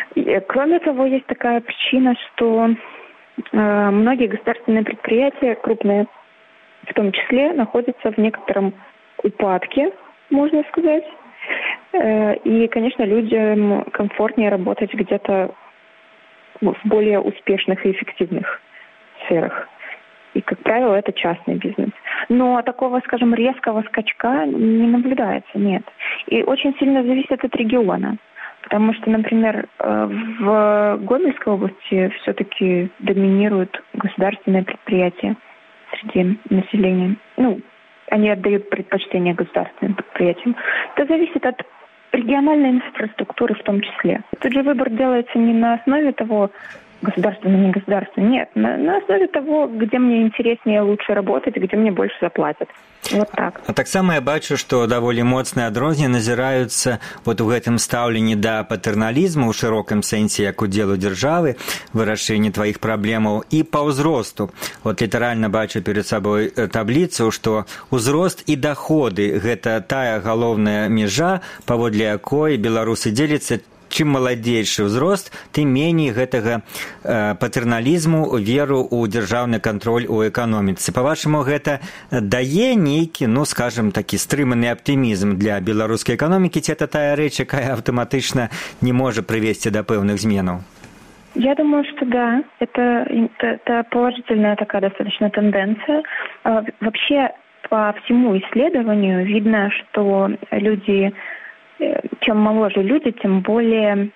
Кроме того, есть такая причина, что э, многие государственные предприятия, крупные в том числе, находятся в некотором упадке, можно сказать. Э, и, конечно, людям комфортнее работать где-то в более успешных и эффективных сферах. И, как правило, это частный бизнес. Но такого, скажем, резкого скачка не наблюдается, нет. И очень сильно зависит от региона. Потому что, например, в Гомельской области все-таки доминируют государственные предприятия среди населения. Ну, они отдают предпочтение государственным предприятиям. Это зависит от региональной инфраструктуры в том числе. Тут же выбор делается не на основе того, государственно, не государственно. Нет, на, на основе того, где мне интереснее лучше работать, где мне больше заплатят. Вот так. А таксама я бачу, што даволі моцныя адрозненні назіраюцца вот у гэтым стаўленні да патэрналізму ў шырокім сэнсе як удзелу дзяржавы, вырашэнні тваіх праблемаў і па ўзросту. Вот літаральна бачу перед сабой табліцу, што ўзрост і даходы гэта тая галоўная межа, паводле якой беларусы дзеляцца. Чым маладзейшы ўзрост, тым меней гэтага э, патэрналізму, веру ў дзяржаўны кантроль у эканоміцы. Па-вашаму, гэта дае нейкі, ну, скажам, такі стрыманы аптымізм для беларускай эканомікі, ці это тая рэч, якая аўтаматычна не можа прывесці да пэўных зменаў? Я думаю, что да. Это, это, это положительная такая достаточно тенденция. Вообще, по всему исследованию видно, что люди... Чем моложе люди, тем более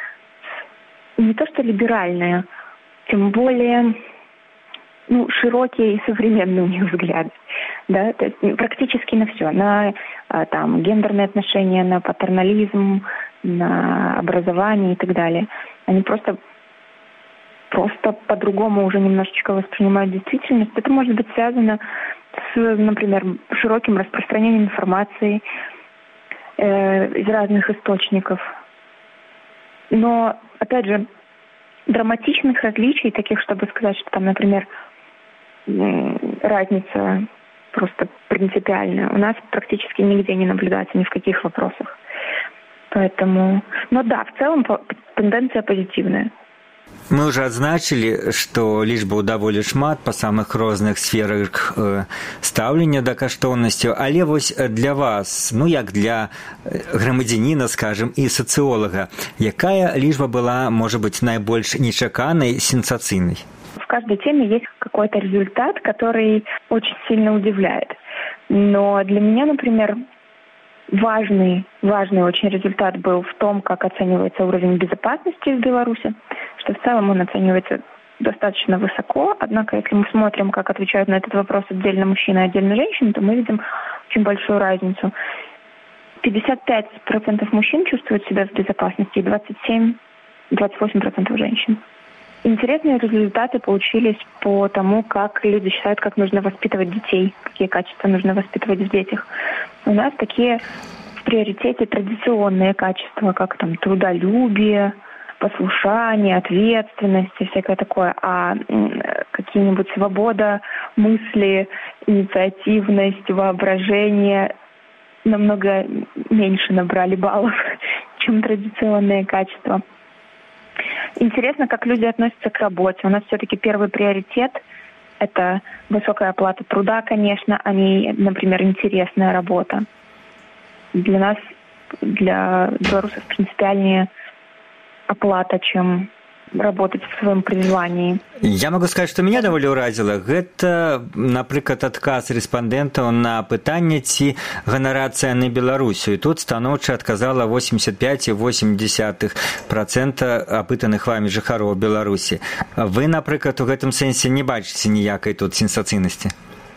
не то что либеральные, тем более ну, широкие и современные у них взгляды. Да? То есть практически на все. На там, гендерные отношения, на патернализм, на образование и так далее. Они просто, просто по-другому уже немножечко воспринимают действительность. Это может быть связано с, например, широким распространением информации, из разных источников. Но, опять же, драматичных различий, таких, чтобы сказать, что там, например, разница просто принципиальная, у нас практически нигде не наблюдается, ни в каких вопросах. Поэтому, но да, в целом тенденция позитивная. Мы уже адзначылі, што лічбаў даволі шмат па самых розных сферах стаўлення да каштоўнасцяў, але вось для вас, ну як для грамадзяніна, скажем, і сацыолага, якая лічба была, можа быць, найбольш нечаканай, сенсацыйнай? В каждой теме есть какой-то результат, который очень сильно удивляет. Но для меня, например, важный, важный очень результат был в том, как оценивается уровень безопасности в Беларуси, что в целом он оценивается достаточно высоко. Однако, если мы смотрим, как отвечают на этот вопрос отдельно мужчины и отдельно женщины, то мы видим очень большую разницу. пятьдесят пять процентов мужчин чувствуют себя в безопасности и двадцать семь - двадцать восемь процентов женщин. Интересные результаты получились по тому, как люди считают, как нужно воспитывать детей, какие качества нужно воспитывать в детях. У нас такие в приоритете традиционные качества, как там трудолюбие, послушание, ответственность и всякое такое. А какие-нибудь свобода мысли, инициативность, воображение намного меньше набрали баллов, чем традиционные качества. Интересно, как люди относятся к работе. У нас все-таки первый приоритет – это высокая оплата труда, конечно, а не, например, интересная работа. Для нас, для белорусов, принципиальнее оплата, чем работать в своем призвании. Я могу сказать, что меня даволі ўразіла. Гэта, напрыклад, адказ рэспандэнтаў на пытанне, ці ганарацыя на Беларусю. І тут станоўча адказала восемьдесят пять целых восемь десятых процента апытаных вамі жыхароў Беларусі. Вы, напрыклад, у гэтым сэнсе не бачыце ніякай тут сенсацыйнасці?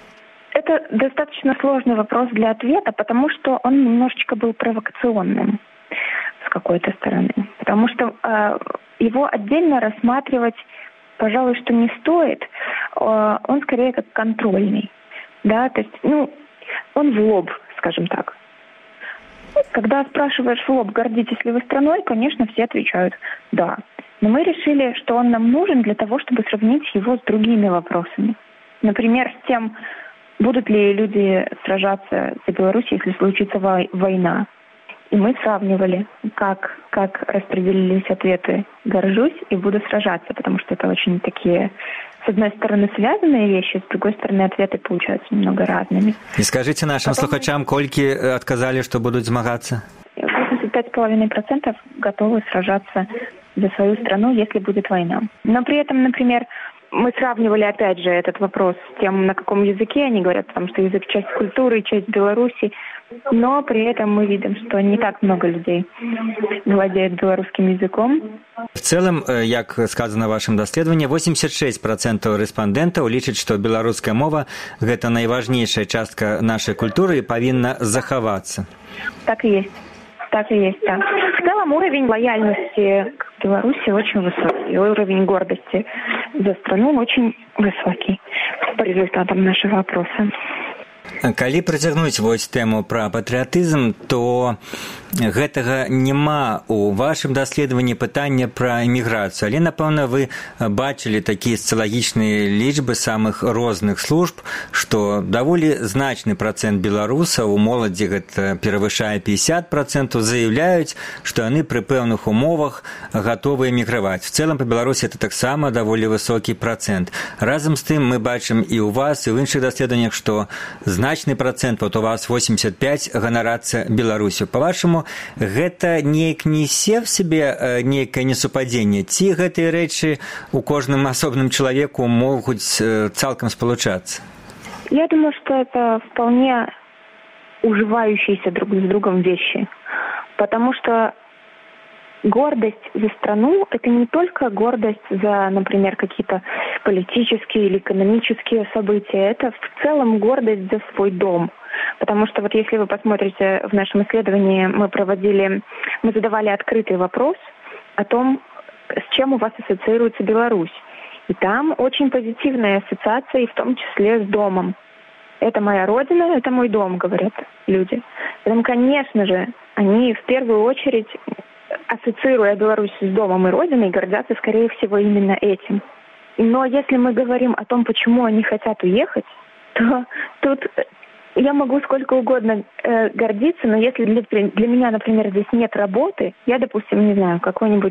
Это достаточно сложный вопрос для ответа, потому что он немножечко был провокационным с какой-то стороны. Потому что э, его отдельно рассматривать, пожалуй, что не стоит. Э, он скорее как контрольный. Да? То есть, ну, он в лоб, скажем так. Когда спрашиваешь в лоб, гордитесь ли вы страной, конечно, все отвечают «да». Но мы решили, что он нам нужен для того, чтобы сравнить его с другими вопросами. Например, с тем, будут ли люди сражаться за Беларусь, если случится война. И мы сравнивали, как, как распределились ответы «горжусь» и «буду сражаться», потому что это очень такие, с одной стороны, связанные вещи, с другой стороны, ответы получаются немного разными. И скажите нашим Потом... слухачам, кольки отказали, что будут змагаться? восемьдесят пять целых пять десятых процента готовы сражаться за свою страну, если будет война. Но при этом, например, мы сравнивали, опять же, этот вопрос с тем, на каком языке они говорят, потому что язык – часть культуры, часть Беларуси. Но при этом мы видим, что не так много людей владеют белорусским языком. В целом, як сказано в вашем даследаванні, восемьдесят шесть процентов рэспандэнтаў лічаць, што беларуская мова – гэта найважнейшая частка нашай культуры і павінна захавацца. Так и есть. Так и есть, да. В целом уровень лояльности к Беларуси очень высокий, уровень гордости за страну очень высокий по результатам нашего опроса. Калі працягнуць вось тэму пра патрыятызм, то гэтага няма ў вашым даследаванні пытання пра эміграцыю, але, напэўна, вы бачылі такія сацыялагічныя лічбы самых розных служб, што даволі значны працэнт беларусаў, у моладзі гэта перавышае пятьдесят процентов, заяўляюць, што яны пры пэўных умовах гатовы эміграваць. В цэлым па Беларусі это таксама даволі высокі працэнт. Разам з тым мы бачым і ў вас, і ў іншых даследаваннях, што значны працэнт, вот у вас восемьдесят пять, ганарацца Беларусю. Па-вашаму, гэта неяк несе в сябе нейкае несупадзенне, ці гэтыя рэчы у кожным асобным чалавеку могуць цалкам спалучацца? Я думаю, что это вполне уживающиеся друг с другом вещи, потому что гордость за страну – это не только гордость за, например, какие-то политические или экономические события, это в целом гордость за свой дом. Потому что вот если вы посмотрите в нашем исследовании, мы проводили, мы задавали открытый вопрос о том, с чем у вас ассоциируется Беларусь. И там очень позитивная ассоциация, и в том числе с домом. Это моя родина, это мой дом, говорят люди. Поэтому, конечно же, они в первую очередь, ассоциируя Беларусь с домом и родиной, гордятся, скорее всего, именно этим. Но если мы говорим о том, почему они хотят уехать, то тут я могу сколько угодно э, гордиться, но если для, для меня, например, здесь нет работы, я, допустим, не знаю, какой-нибудь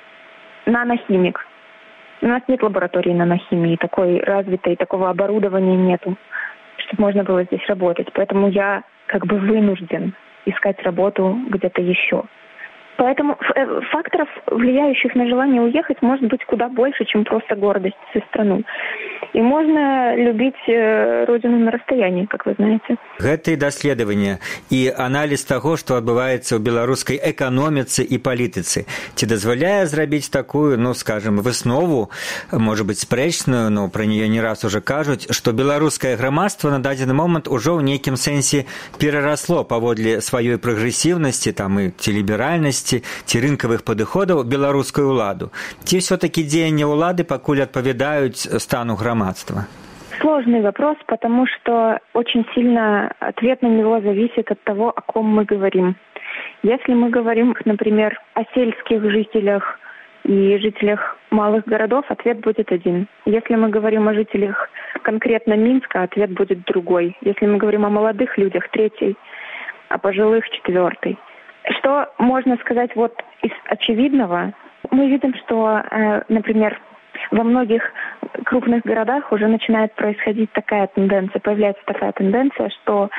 нанохимик. У нас нет лаборатории нанохимии, такой развитой, такого оборудования нету, чтобы можно было здесь работать. Поэтому я как бы вынужден искать работу где-то еще. Поэтому факторов, влияющих на желание уехать, может быть куда больше, чем просто гордость за страну. И можно любить родину на расстоянии, как вы знаете. Гэта і даследаванне і аналіз таго, што адбываецца ў беларускай эканоміцы і палітыцы. Ці дазваляе зрабіць такую, ну, скажем, выснову, можа быць спрэчную, но пра неё не раз уже кажуць, што беларускае грамадства на дадзены момант ужо ў нейкім сэнсе перарасло паводле сваёй прагрэсіўнасці, там і ці ліберальнасці, ці рынкавых падыходаў беларускую ўладу. Ці ўсё-такі дзеянні ўлады пакуль адпавядаюць стану грамадства? Сложный вопрос, потому что очень сильно ответ на него зависит от того, о ком мы говорим. Если мы говорим, например, о сельских жителях и жителях малых городов, ответ будет один. Если мы говорим о жителях конкретно Минска, ответ будет другой. Если мы говорим о молодых людях, третий, о пожилых, четвертый. Что можно сказать вот из очевидного? Мы видим, что, например, во многих крупных городах уже начинает происходить такая тенденция, появляется такая тенденция, что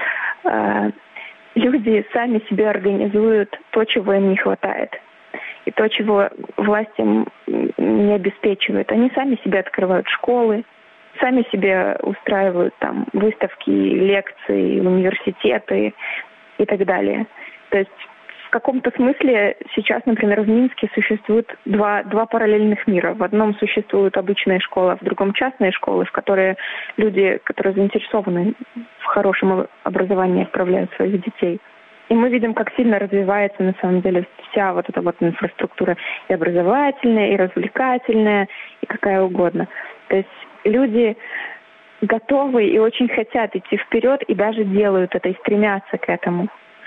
э, люди сами себе организуют то, чего им не хватает, и то, чего власть им не обеспечивает. Они сами себе открывают школы, сами себе устраивают там выставки, лекции, университеты и так далее. То есть в каком-то смысле сейчас, например, в Минске существует два, два параллельных мира. В одном существует обычная школа, в другом частные школы, в которые люди, которые заинтересованы в хорошем образовании, отправляют своих детей. И мы видим, как сильно развивается на самом деле вся вот эта вот инфраструктура и образовательная, и развлекательная, и какая угодно. То есть люди готовы и очень хотят идти вперед, и даже делают это, и стремятся к этому.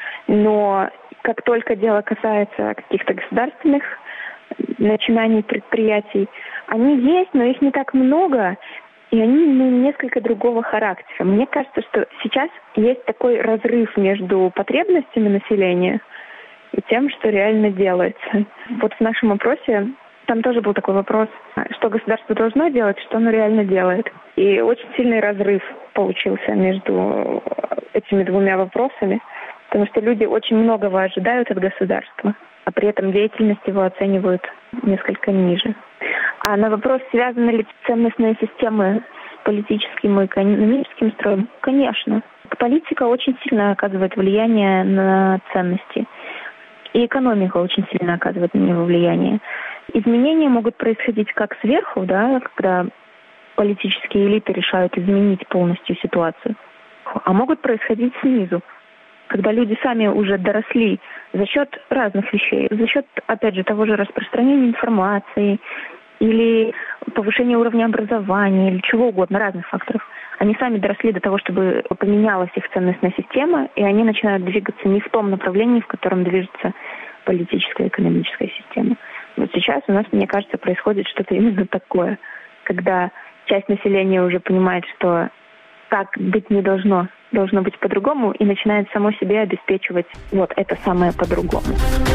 Но как только дело касается каких-то государственных начинаний, предприятий, они есть, но их не так много, и они ну, несколько другого характера. Мне кажется, что сейчас есть такой разрыв между потребностями населения и тем, что реально делается. Вот в нашем опросе там тоже был такой вопрос, что государство должно делать, что оно реально делает. И очень сильный разрыв получился между этими двумя вопросами, потому что люди очень многого ожидают от государства, а при этом деятельность его оценивают несколько ниже. А на вопрос, связаны ли ценностные системы с политическим и экономическим строем, конечно. Политика очень сильно оказывает влияние на ценности. И экономика очень сильно оказывает на него влияние. Изменения могут происходить как сверху, да, когда политические элиты решают изменить полностью ситуацию, а могут происходить снизу, когда люди сами уже доросли за счет разных вещей, за счет, опять же, того же распространения информации или повышения уровня образования или чего угодно, разных факторов. Они сами доросли до того, чтобы поменялась их ценностная система, и они начинают двигаться не в том направлении, в котором движется политическая и экономическая система. Вот сейчас у нас, мне кажется, происходит что-то именно такое, когда часть населения уже понимает, что так быть не должно, должно быть по-другому, и начинает само себе обеспечивать вот это самое по-другому.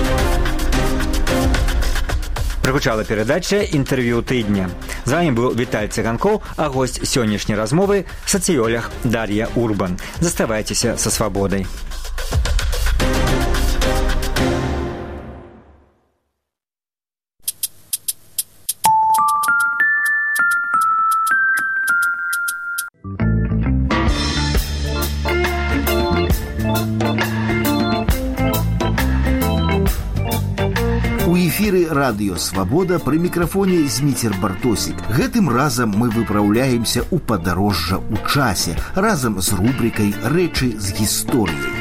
Прагучала перадача інтэрв'ю тыдня. З вами быў Віталь Цыганкоў, а госць сённяшняй размовы – сацыёлаг Дар'я Урбан. Заставайцеся са свабодай. Радыё Свабода пры мікрафоне Зміцер Бартосік. Гэтым разам мы выпраўляемся ў падарожжа ў часе разам з рубрикай «Рэчы з гісторыяй».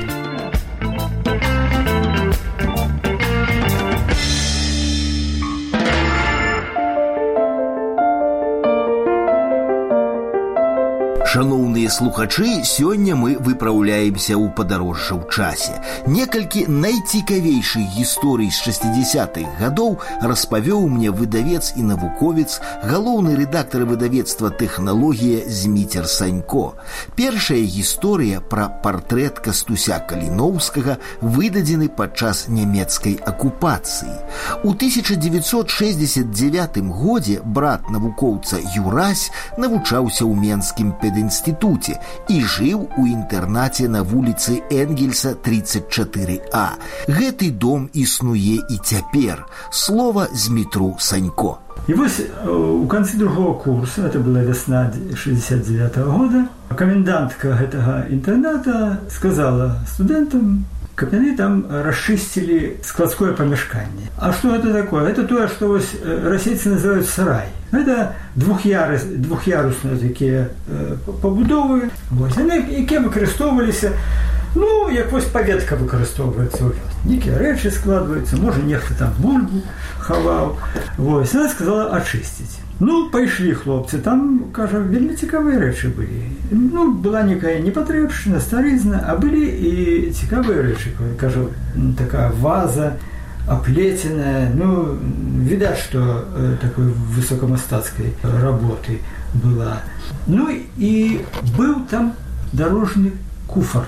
Шановныя слухачы, сёння мы выпраўляемся ў падарожжа ў часе. Некалькі найцікавейшых гісторый з шэсцідзясятых гадоў распавёў мне выдавец і навуковец, галоўны рэдактар выдавецтва «Тэхналогія» Зміцер Санько. Першая гісторыя пра партрэт Кастуся Каліноўскага выдадзены падчас нямецкай акупацыі. У тысяча дзевяцьсот шэсцьдзесят дзевятым годзе брат навукоўца Юрась навучаўся ў Менскім пединституце і жыў у інтэрнаце на вуліцы Энгельса тридцать четыре А. Гэты дом існуе і цяпер. Слова Змітру Санько. И вот у конце другого курса, это была весна шестьдесят девятого года, комендантка этого интерната сказала студентам, как они там расчистили складское помещение. А что это такое? Это то, что вот российцы называют сарай. Это двухъярус, двухъярусные такие э, побудовы. Вот. Они, які використовувалися, ну, як ось паведка використовується. Некі речі складываются, може, нехто там бульбу ховав. Вот. Она сказала очистить. Ну, пошли хлопцы, там, кажу, вельми цікаві речі були. Ну, була некая непотребщина, старизна, а були і цікаві речі. Кажу, така ваза, оплетенная, ну, видать, что э, такой высокомастатской работы была. Ну, и был там дорожный куфар.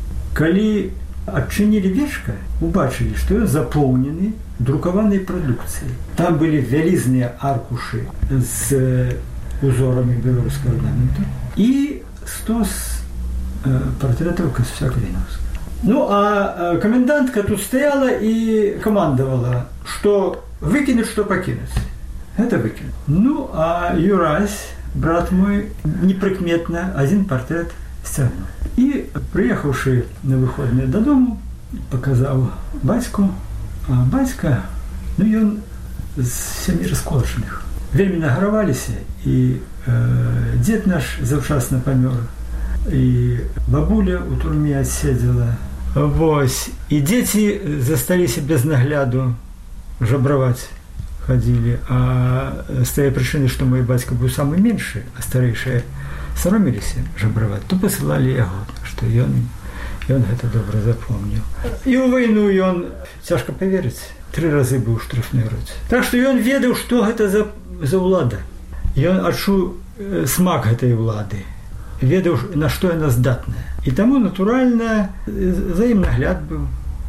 Коли отчинили вешка, убачили, что он заполненный друкованной продукцией. Там были вялизные аркуши с узорами белорусского орнамента и стос э, портретов Кастуся Каліноўскага. Ну, а комендантка тут стояла и командовала, что выкинуть, что покинуть. Это выкинуть. Ну, а Юрась, брат мой, неприкметно один портрет стягнул. И, приехавший на выходные до дому, показал батьку, а батька, ну, и он з сям'і расколачаных. Вельмі награваліся, и э, дед наш завчасно помер, и бабуля у турме отседела. Вось. И дети засталіся без нагляду, жабраваць ходили. А с той причины, что мой батька был самый меньший, а старейшие саромились жабраваць, то посылали яго, что и он, и он это добро запомнил. И у войну и он, тяжко поверить, три разы был в штрафной роте. Так что и он ведал, что это за, за улада. И он адчуў смак этой улады. Ведаў, на што яна здатная. І таму, натуральна, за ім нагляд быў.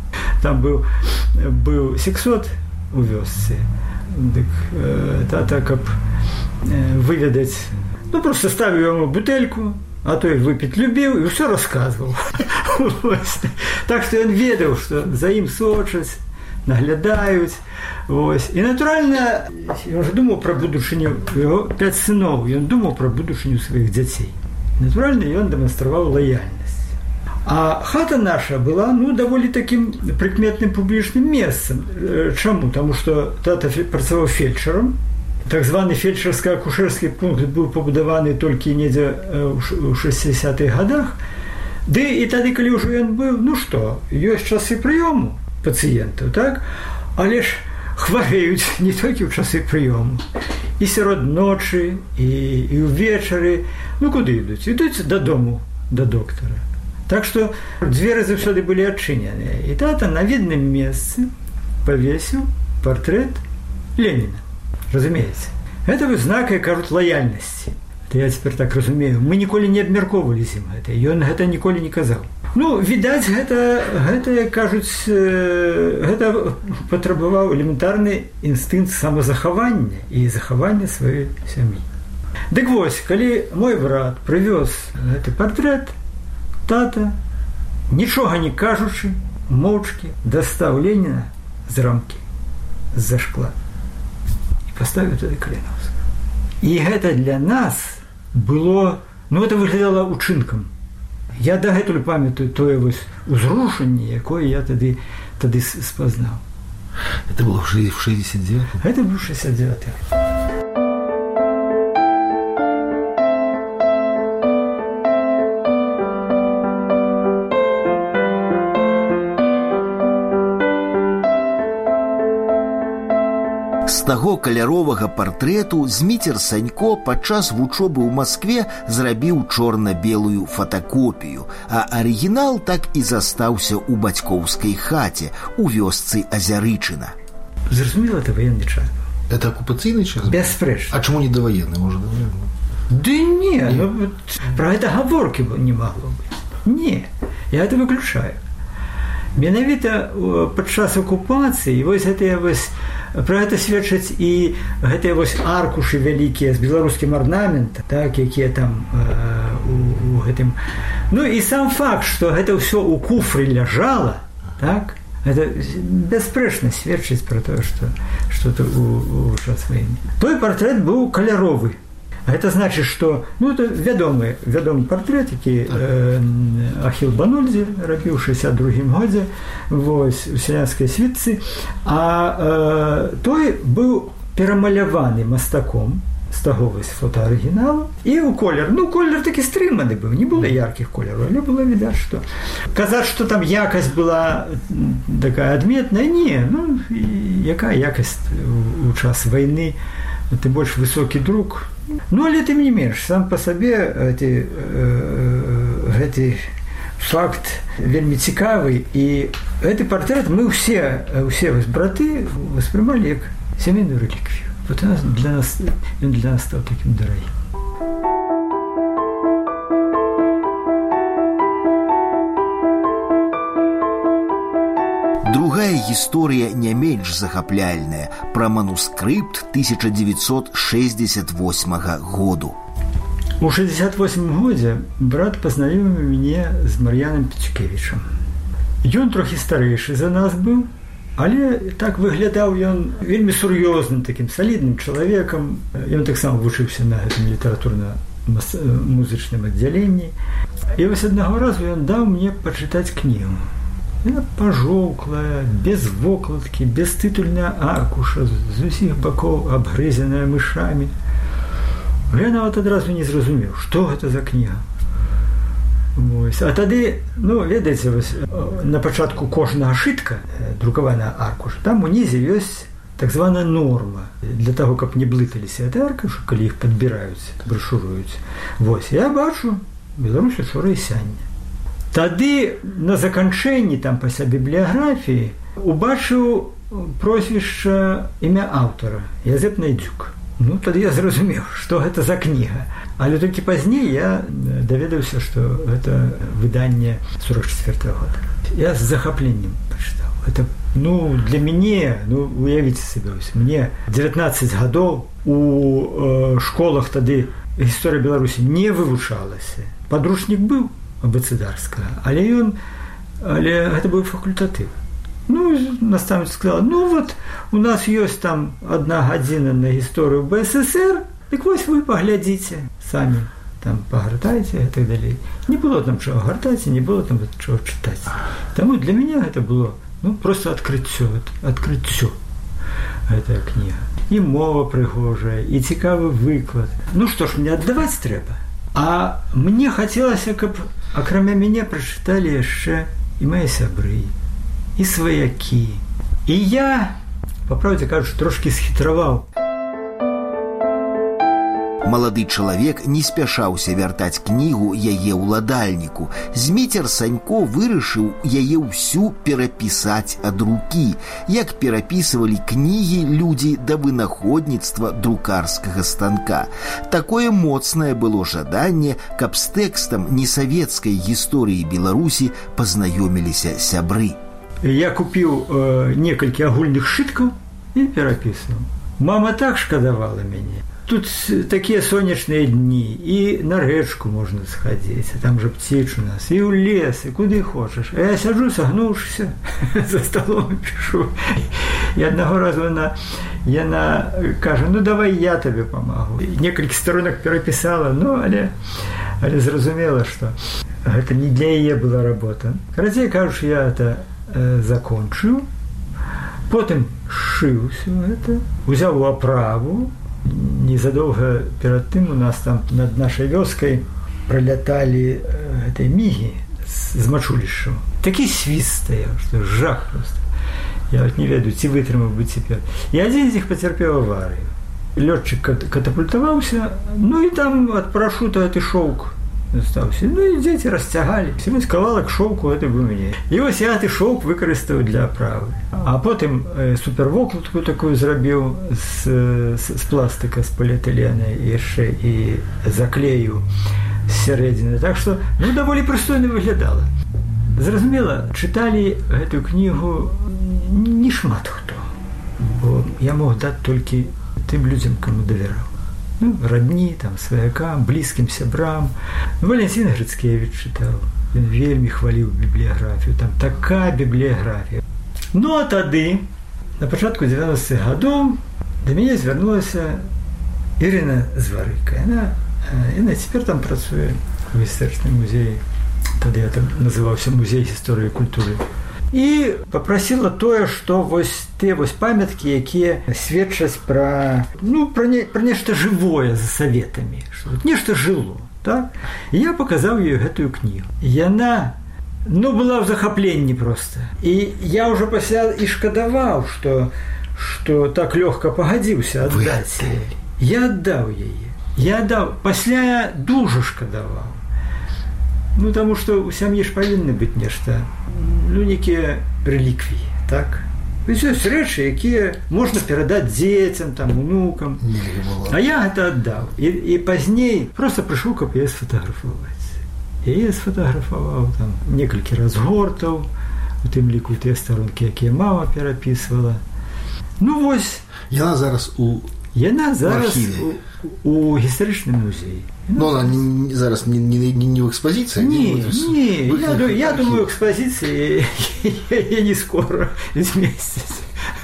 там быў быў сексот у вёсцы, дык э, тата, каб э, выведаць, ну просто ставіў яму бутэльку, а той выпіць любіў і ўсё расказваў. Так што ён ведаў, што за ім сочаць, наглядаюць. Вось. І натуральна, ён ж думаў пра будучыню, яго пяць сыноў, ён думаў пра будучыню сваіх дзяцей. Натуральна, ён дэманстраваў лаяльнасць. А хата наша была, ну, даволі такім прыкметным публічным месцам. Чаму? Таму што тата працаваў фельчарам. Так званы фельчарска-акушэрскі пункт быў пабудаваны толькі недзе ў шэсцідзесятых гадах. Ды і тады, калі ўжо ён быў, ну што, ёсць часы прыёму пацыентаў, так? Але ж хварэюць не толькі ў часы прыёму. І сярод ночы, і, і ўвечары. Ну, куды ідуць? Ідуць дадому, да доктара. Так што дзверы заўсёды былі адчыненыя. І тата на відным месцы павесіў партрэт Леніна. Разумееце? Гэта вы знак, як кажуць, лаяльнасці. Это я цяпер так разумею. Мы ніколі не абмяркоўвалі з ім гэта. Ён гэта ніколі не казаў. Ну, відаць, гэта, гэта кажуць, гэта патрабаваў элементарны інстынкт самазахавання і захавання сваёй сям'і. Дык вось, калі мой брат прывёз гэты партрэт, тата, нічога не кажучы, моўчкі дастаў Леніна з рамкі, з-за шкла і паставіў туды Каліноўскага. І гэта для нас было, ну, это выглядала учынкам. Я дагэтуль памятаю тое вось узрушанне, якое я тады, тады спазнаў. Это было в шестьдесят девятом? Это было в шестьдесят девятом. З таго каляровага партрэту Зміцер Санько падчас вучобы ў Маскве зрабіў чорна-белую фотакопію, а арыгінал так і застаўся ў бацькоўскай хаце у вёсцы Азярычына. Зразумела, это военный час. Это оккупационный час? Беспрэчна. А чему не довоенный, может быть? Да не, ну, про это гаворки не могло быть. Не, я это выключаю. Менавіта падчас акупацыі вось гэтыя вось пра гэта сведчаць і гэтыя вось аркушы вялікія з беларускім арнаментам, так, якія там э, у, у гэтым. Ну і сам факт, што гэта ўсё ў куфры ляжала, так, гэта бясспрэчна сведчыць пра тое, што што у, у час вайны. Той партрэт быў каляровы. Гэта значыць, што, ну, это вядомы, вядомы партрэт, які э, Ахіл Банульдзі рабіў у шэсцьдзесят другім годзе, вось, у сялянскай світцы, а э, той быў перамаляваны мастаком з таго вось фотоарыгіналу і ў колер. Ну, колер такі стрыманы быў, не было яркіх колераў, але было відаць, што казаць, што там якасць была такая адметная, не, ну, якая якасць у, у час вайны, тым больш высокі друк. Ну, але тым не менш, сам па сабе гэты, гэты факт вельмі цікавы, і гэты партрэт мы ўсе, ўсе вось браты воспрымалі як сямейную рэліквію. Вот для нас, ён для нас стаў такім дарагім. Другая гісторыя не менш захапляльная пра манускрыпт тысяча девятьсот шестьдесят восьмага году. У шестьдесят восьмым годзе брат пазнаёміў мяне з Мар'янам Пецюкевічам. Ён трохі старэйшы за нас быў, але так выглядаў ён вельмі сур'ёзным, такім салідным чалавекам. Ён таксама вучыўся на гэтым літаратурна-музычным аддзяленні. І вось аднаго разу ён даў мне пачытаць кнігу. Яна пажоўклая, без вокладкі, без тытульная аркуша, з усіх бакоў абгрызеная мышамі. Я нават адразу не зразумеў, што гэта за кніга. Вось. А тады, ну, ведаеце, вось, на пачатку кожнага шытка, друкаваная аркуша, там унізе ёсць так званая норма, для таго, каб не блыталіся гэты аркушы, калі іх падбіраюць, брашуруюць. Вось, я бачу Беларусь учора і сёння. Тады на заканчэнні там пасля бібліяграфіі убачыў прозвішча імя аўтара Язэп Найдзюк. Ну, тады я зразумеў, што гэта за кніга. Але толькі пазней я даведаўся, што гэта выданне сорок четвёртага года. Я з захапленнем пачытаў. это, ну, для мяне, ну, уявіце сабе, мне дзевятнаццаць гадоў у э, школах тады гісторыя Беларусі не вывучалася. Падручнік быў абэцэдарскага, але ён, але гэта быў факультатыў. Ну, настаўніца сказала, ну, вот у нас ёсць там адна гадзіна на гісторыю бэ эс эсэр, дык вось вы паглядзіце самі. Там пагартайце і так далей. Не было там чаго гартаць, не было там чаго чытаць. Таму для мяне гэта было, ну, просто адкрыццё, адкрыццё гэтая кніга. І мова прыгожая, і цікавы выклад. Ну што ж, мне аддаваць трэба. А мне хацелася, каб акрамя мяне прачыталі яшчэ і мае сябры, і сваякі. І я, па праўдзе кажучы, трошкі схітраваў. Малады чалавек не спяшаўся вяртаць кнігу яе ўладальніку. Зміцер Санько вырашыў яе ўсю перапісаць ад рукі, як перапісывалі кнігі людзі да вынаходніцтва друкарскага станка. Такое моцнае было жаданне, каб з тэкстам несавецкай гісторыі Беларусі пазнаёміліся сябры. Я купіў э, некалькі агульных сшыткаў і перапісаў. Мама так шкадавала мяне. Тут такія сонечныя дні, і на рэчку можна схадзіць, там жа птіч у нас, і ў лес, і куды хочаш. А я сяджу, сагнуўшыся, за сталом пішу. І аднаго разу яна, яна кажа, ну давай я табе памагу. Некалькі сторонак перапісала, ну, але, але зразумела, што гэта не для яе была работа. Карацей кажучы, я это э, закончыў, потым шыў усё гэта, узяў у аправу. Незадоўга перад тым у нас там над нашай вёскай проляталі гэтай мігі з мачулішчаў. Такі свіст стаяў, што жах проста. Я вот не ведаю, ці вытрымаў бы цяпер. І адзін з іх пацярпеў аварыю. Лётчык катапультаваўся, ну і там ад парашута гэты шоўк застаўся. Ну і дзеці расцягалі. І вось кавалак шоўку гэта быў мяне. І вось я гэты шоўк выкарыстаў для аправы. А потым э, супервокладку такую зрабіў з, з, з пластыка, з поліэтылена і яшчэ і заклею з сярэдзіны. Так што, ну, даволі прыстойна выглядала. Зразумела, чыталі гэтую кнігу не шмат хто. Бо я мог даць толькі тым людзям, каму давяраў. Ну, родні, там, сваякам, блізкім сябрам. Валентин Грыцкевич чытаў. Ён вельмі хваліў бібліяграфію. Там такая бібліяграфія. Ну, а тады, на пачатку дзевяностых гадоў, да мяне звярнулася Ірына Зварыка. Яна, яна цяпер там працуе у гістарычным музеі. Тады я там называўся музей гісторыі і культуры. І папрасіла тое, што вось тыя вось памяткі, якія сведчаць пра, ну, пра, не, пра нешта жывое за саветамі, што нешта жыло, так? І я паказаў ёй гэтую кнігу. Яна, ну, была ў захапленні проста. І я ўжо пасля і шкадаваў, што, што так лёгка пагадзіўся аддаць яе. Я аддаў яе. Я аддаў. Пасля я дужа шкадаваў. Ну, таму што ў сям'і ж павінны быць нешта, ну, некія рэліквіі, так? Ёсць рэчы, якія можна перадаць дзецям, там, унукам. А я гэта аддаў. І, і пазней проста прыйшоў, каб яе сфотаграфаваць. Яе сфотаграфаваў, там, некалькі разгортаў, у тым ліку тыя старонкі, якія мама перапісвала. Ну, вось. Яна зараз у Яна зараз у, у гістарычным музеі. Ну, она не, зараз не, не, не, не в экспозиции? Не, не, не я, я думаю, экспозиции я не скоро изместить.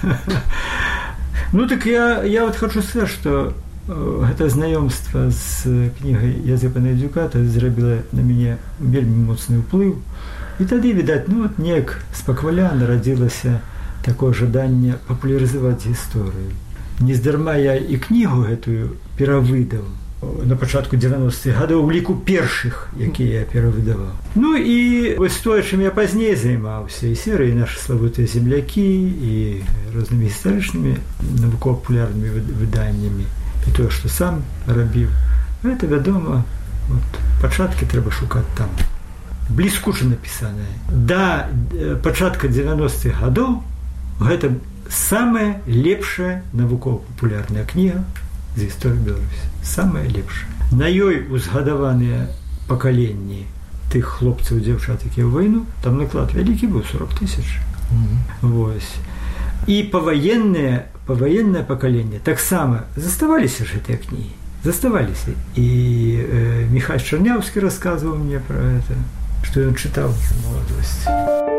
Ну, так я, я вот хочу сказать, что это знакомство с книгой Языпа Найдзюка зрабіла на мяне вельмі моцны ўплыў. І тады, відаць, ну, вот неяк спакваля нарадзілася такое жаданне папулярызаваць гісторыю. Нездарма я і кнігу гэтую перавыдаў на пачатку дзевяностых гадоў, у ліку першых, якія я перавыдаваў. Ну і вось тое, чым я пазней займаўся, і серыі нашы славутыя землякі, і рознымі гістарычнымі навукова-папулярнымі выданнямі, і тое, што сам рабіў. Гэта, вядома, вот, пачаткі трэба шукаць там. Бліскуча напісанае. Да пачатка дзевяностых гадоў гэта самая лепшая навукова-папулярная кніга з гісторыі Беларусі. Самая лепшая. На ёй узгадаваныя пакаленні тых хлопцаў і дзяўчат, якія ў вайну, там наклад вялікі быў, сорок тысяч. Mm-hmm. Вось. І паваеннае паваеннае пакаленне таксама заставаліся ж гэтыя кнігі, заставаліся. І э, Михаил Чарняўскі расказваў мне пра гэта, што ён чытаў у маладосці.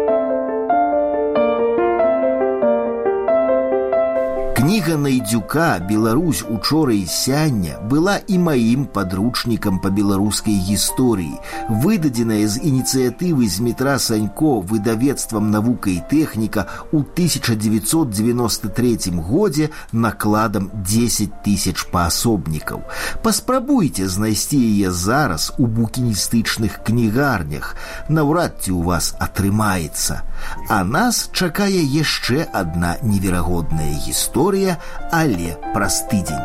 Кніга Найдзюка «Беларусь учора і сяння» была і маім падручнікам па беларускай гісторыі, выдадзеная з ініцыятывы Змітра Санько выдавецтвам «Навука і тэхніка» ў тысяча дзевяцьсот дзевяноста трэцім годзе накладам дзесяць тысяч паасобнікаў. Паспрабуйце знайсці яе зараз у букіністычных кнігарнях. Наўрад ці ў вас атрымаецца. А нас чакае яшчэ адна неверагодная гісторыя, але праз тыдзень.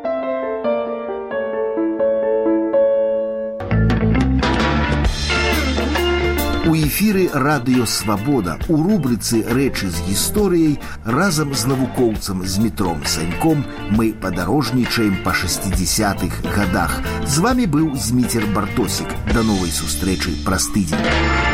У эфіры радыё «Свабода» у рубрыцы «Рэчы з гісторыяй» разам з навукоўцам Змітром Саньком мы падарожнічаем па шэсцідзесятых гадах. З вамі быў Зміцер Бартосік. Да новай сустрэчы праз тыдзень.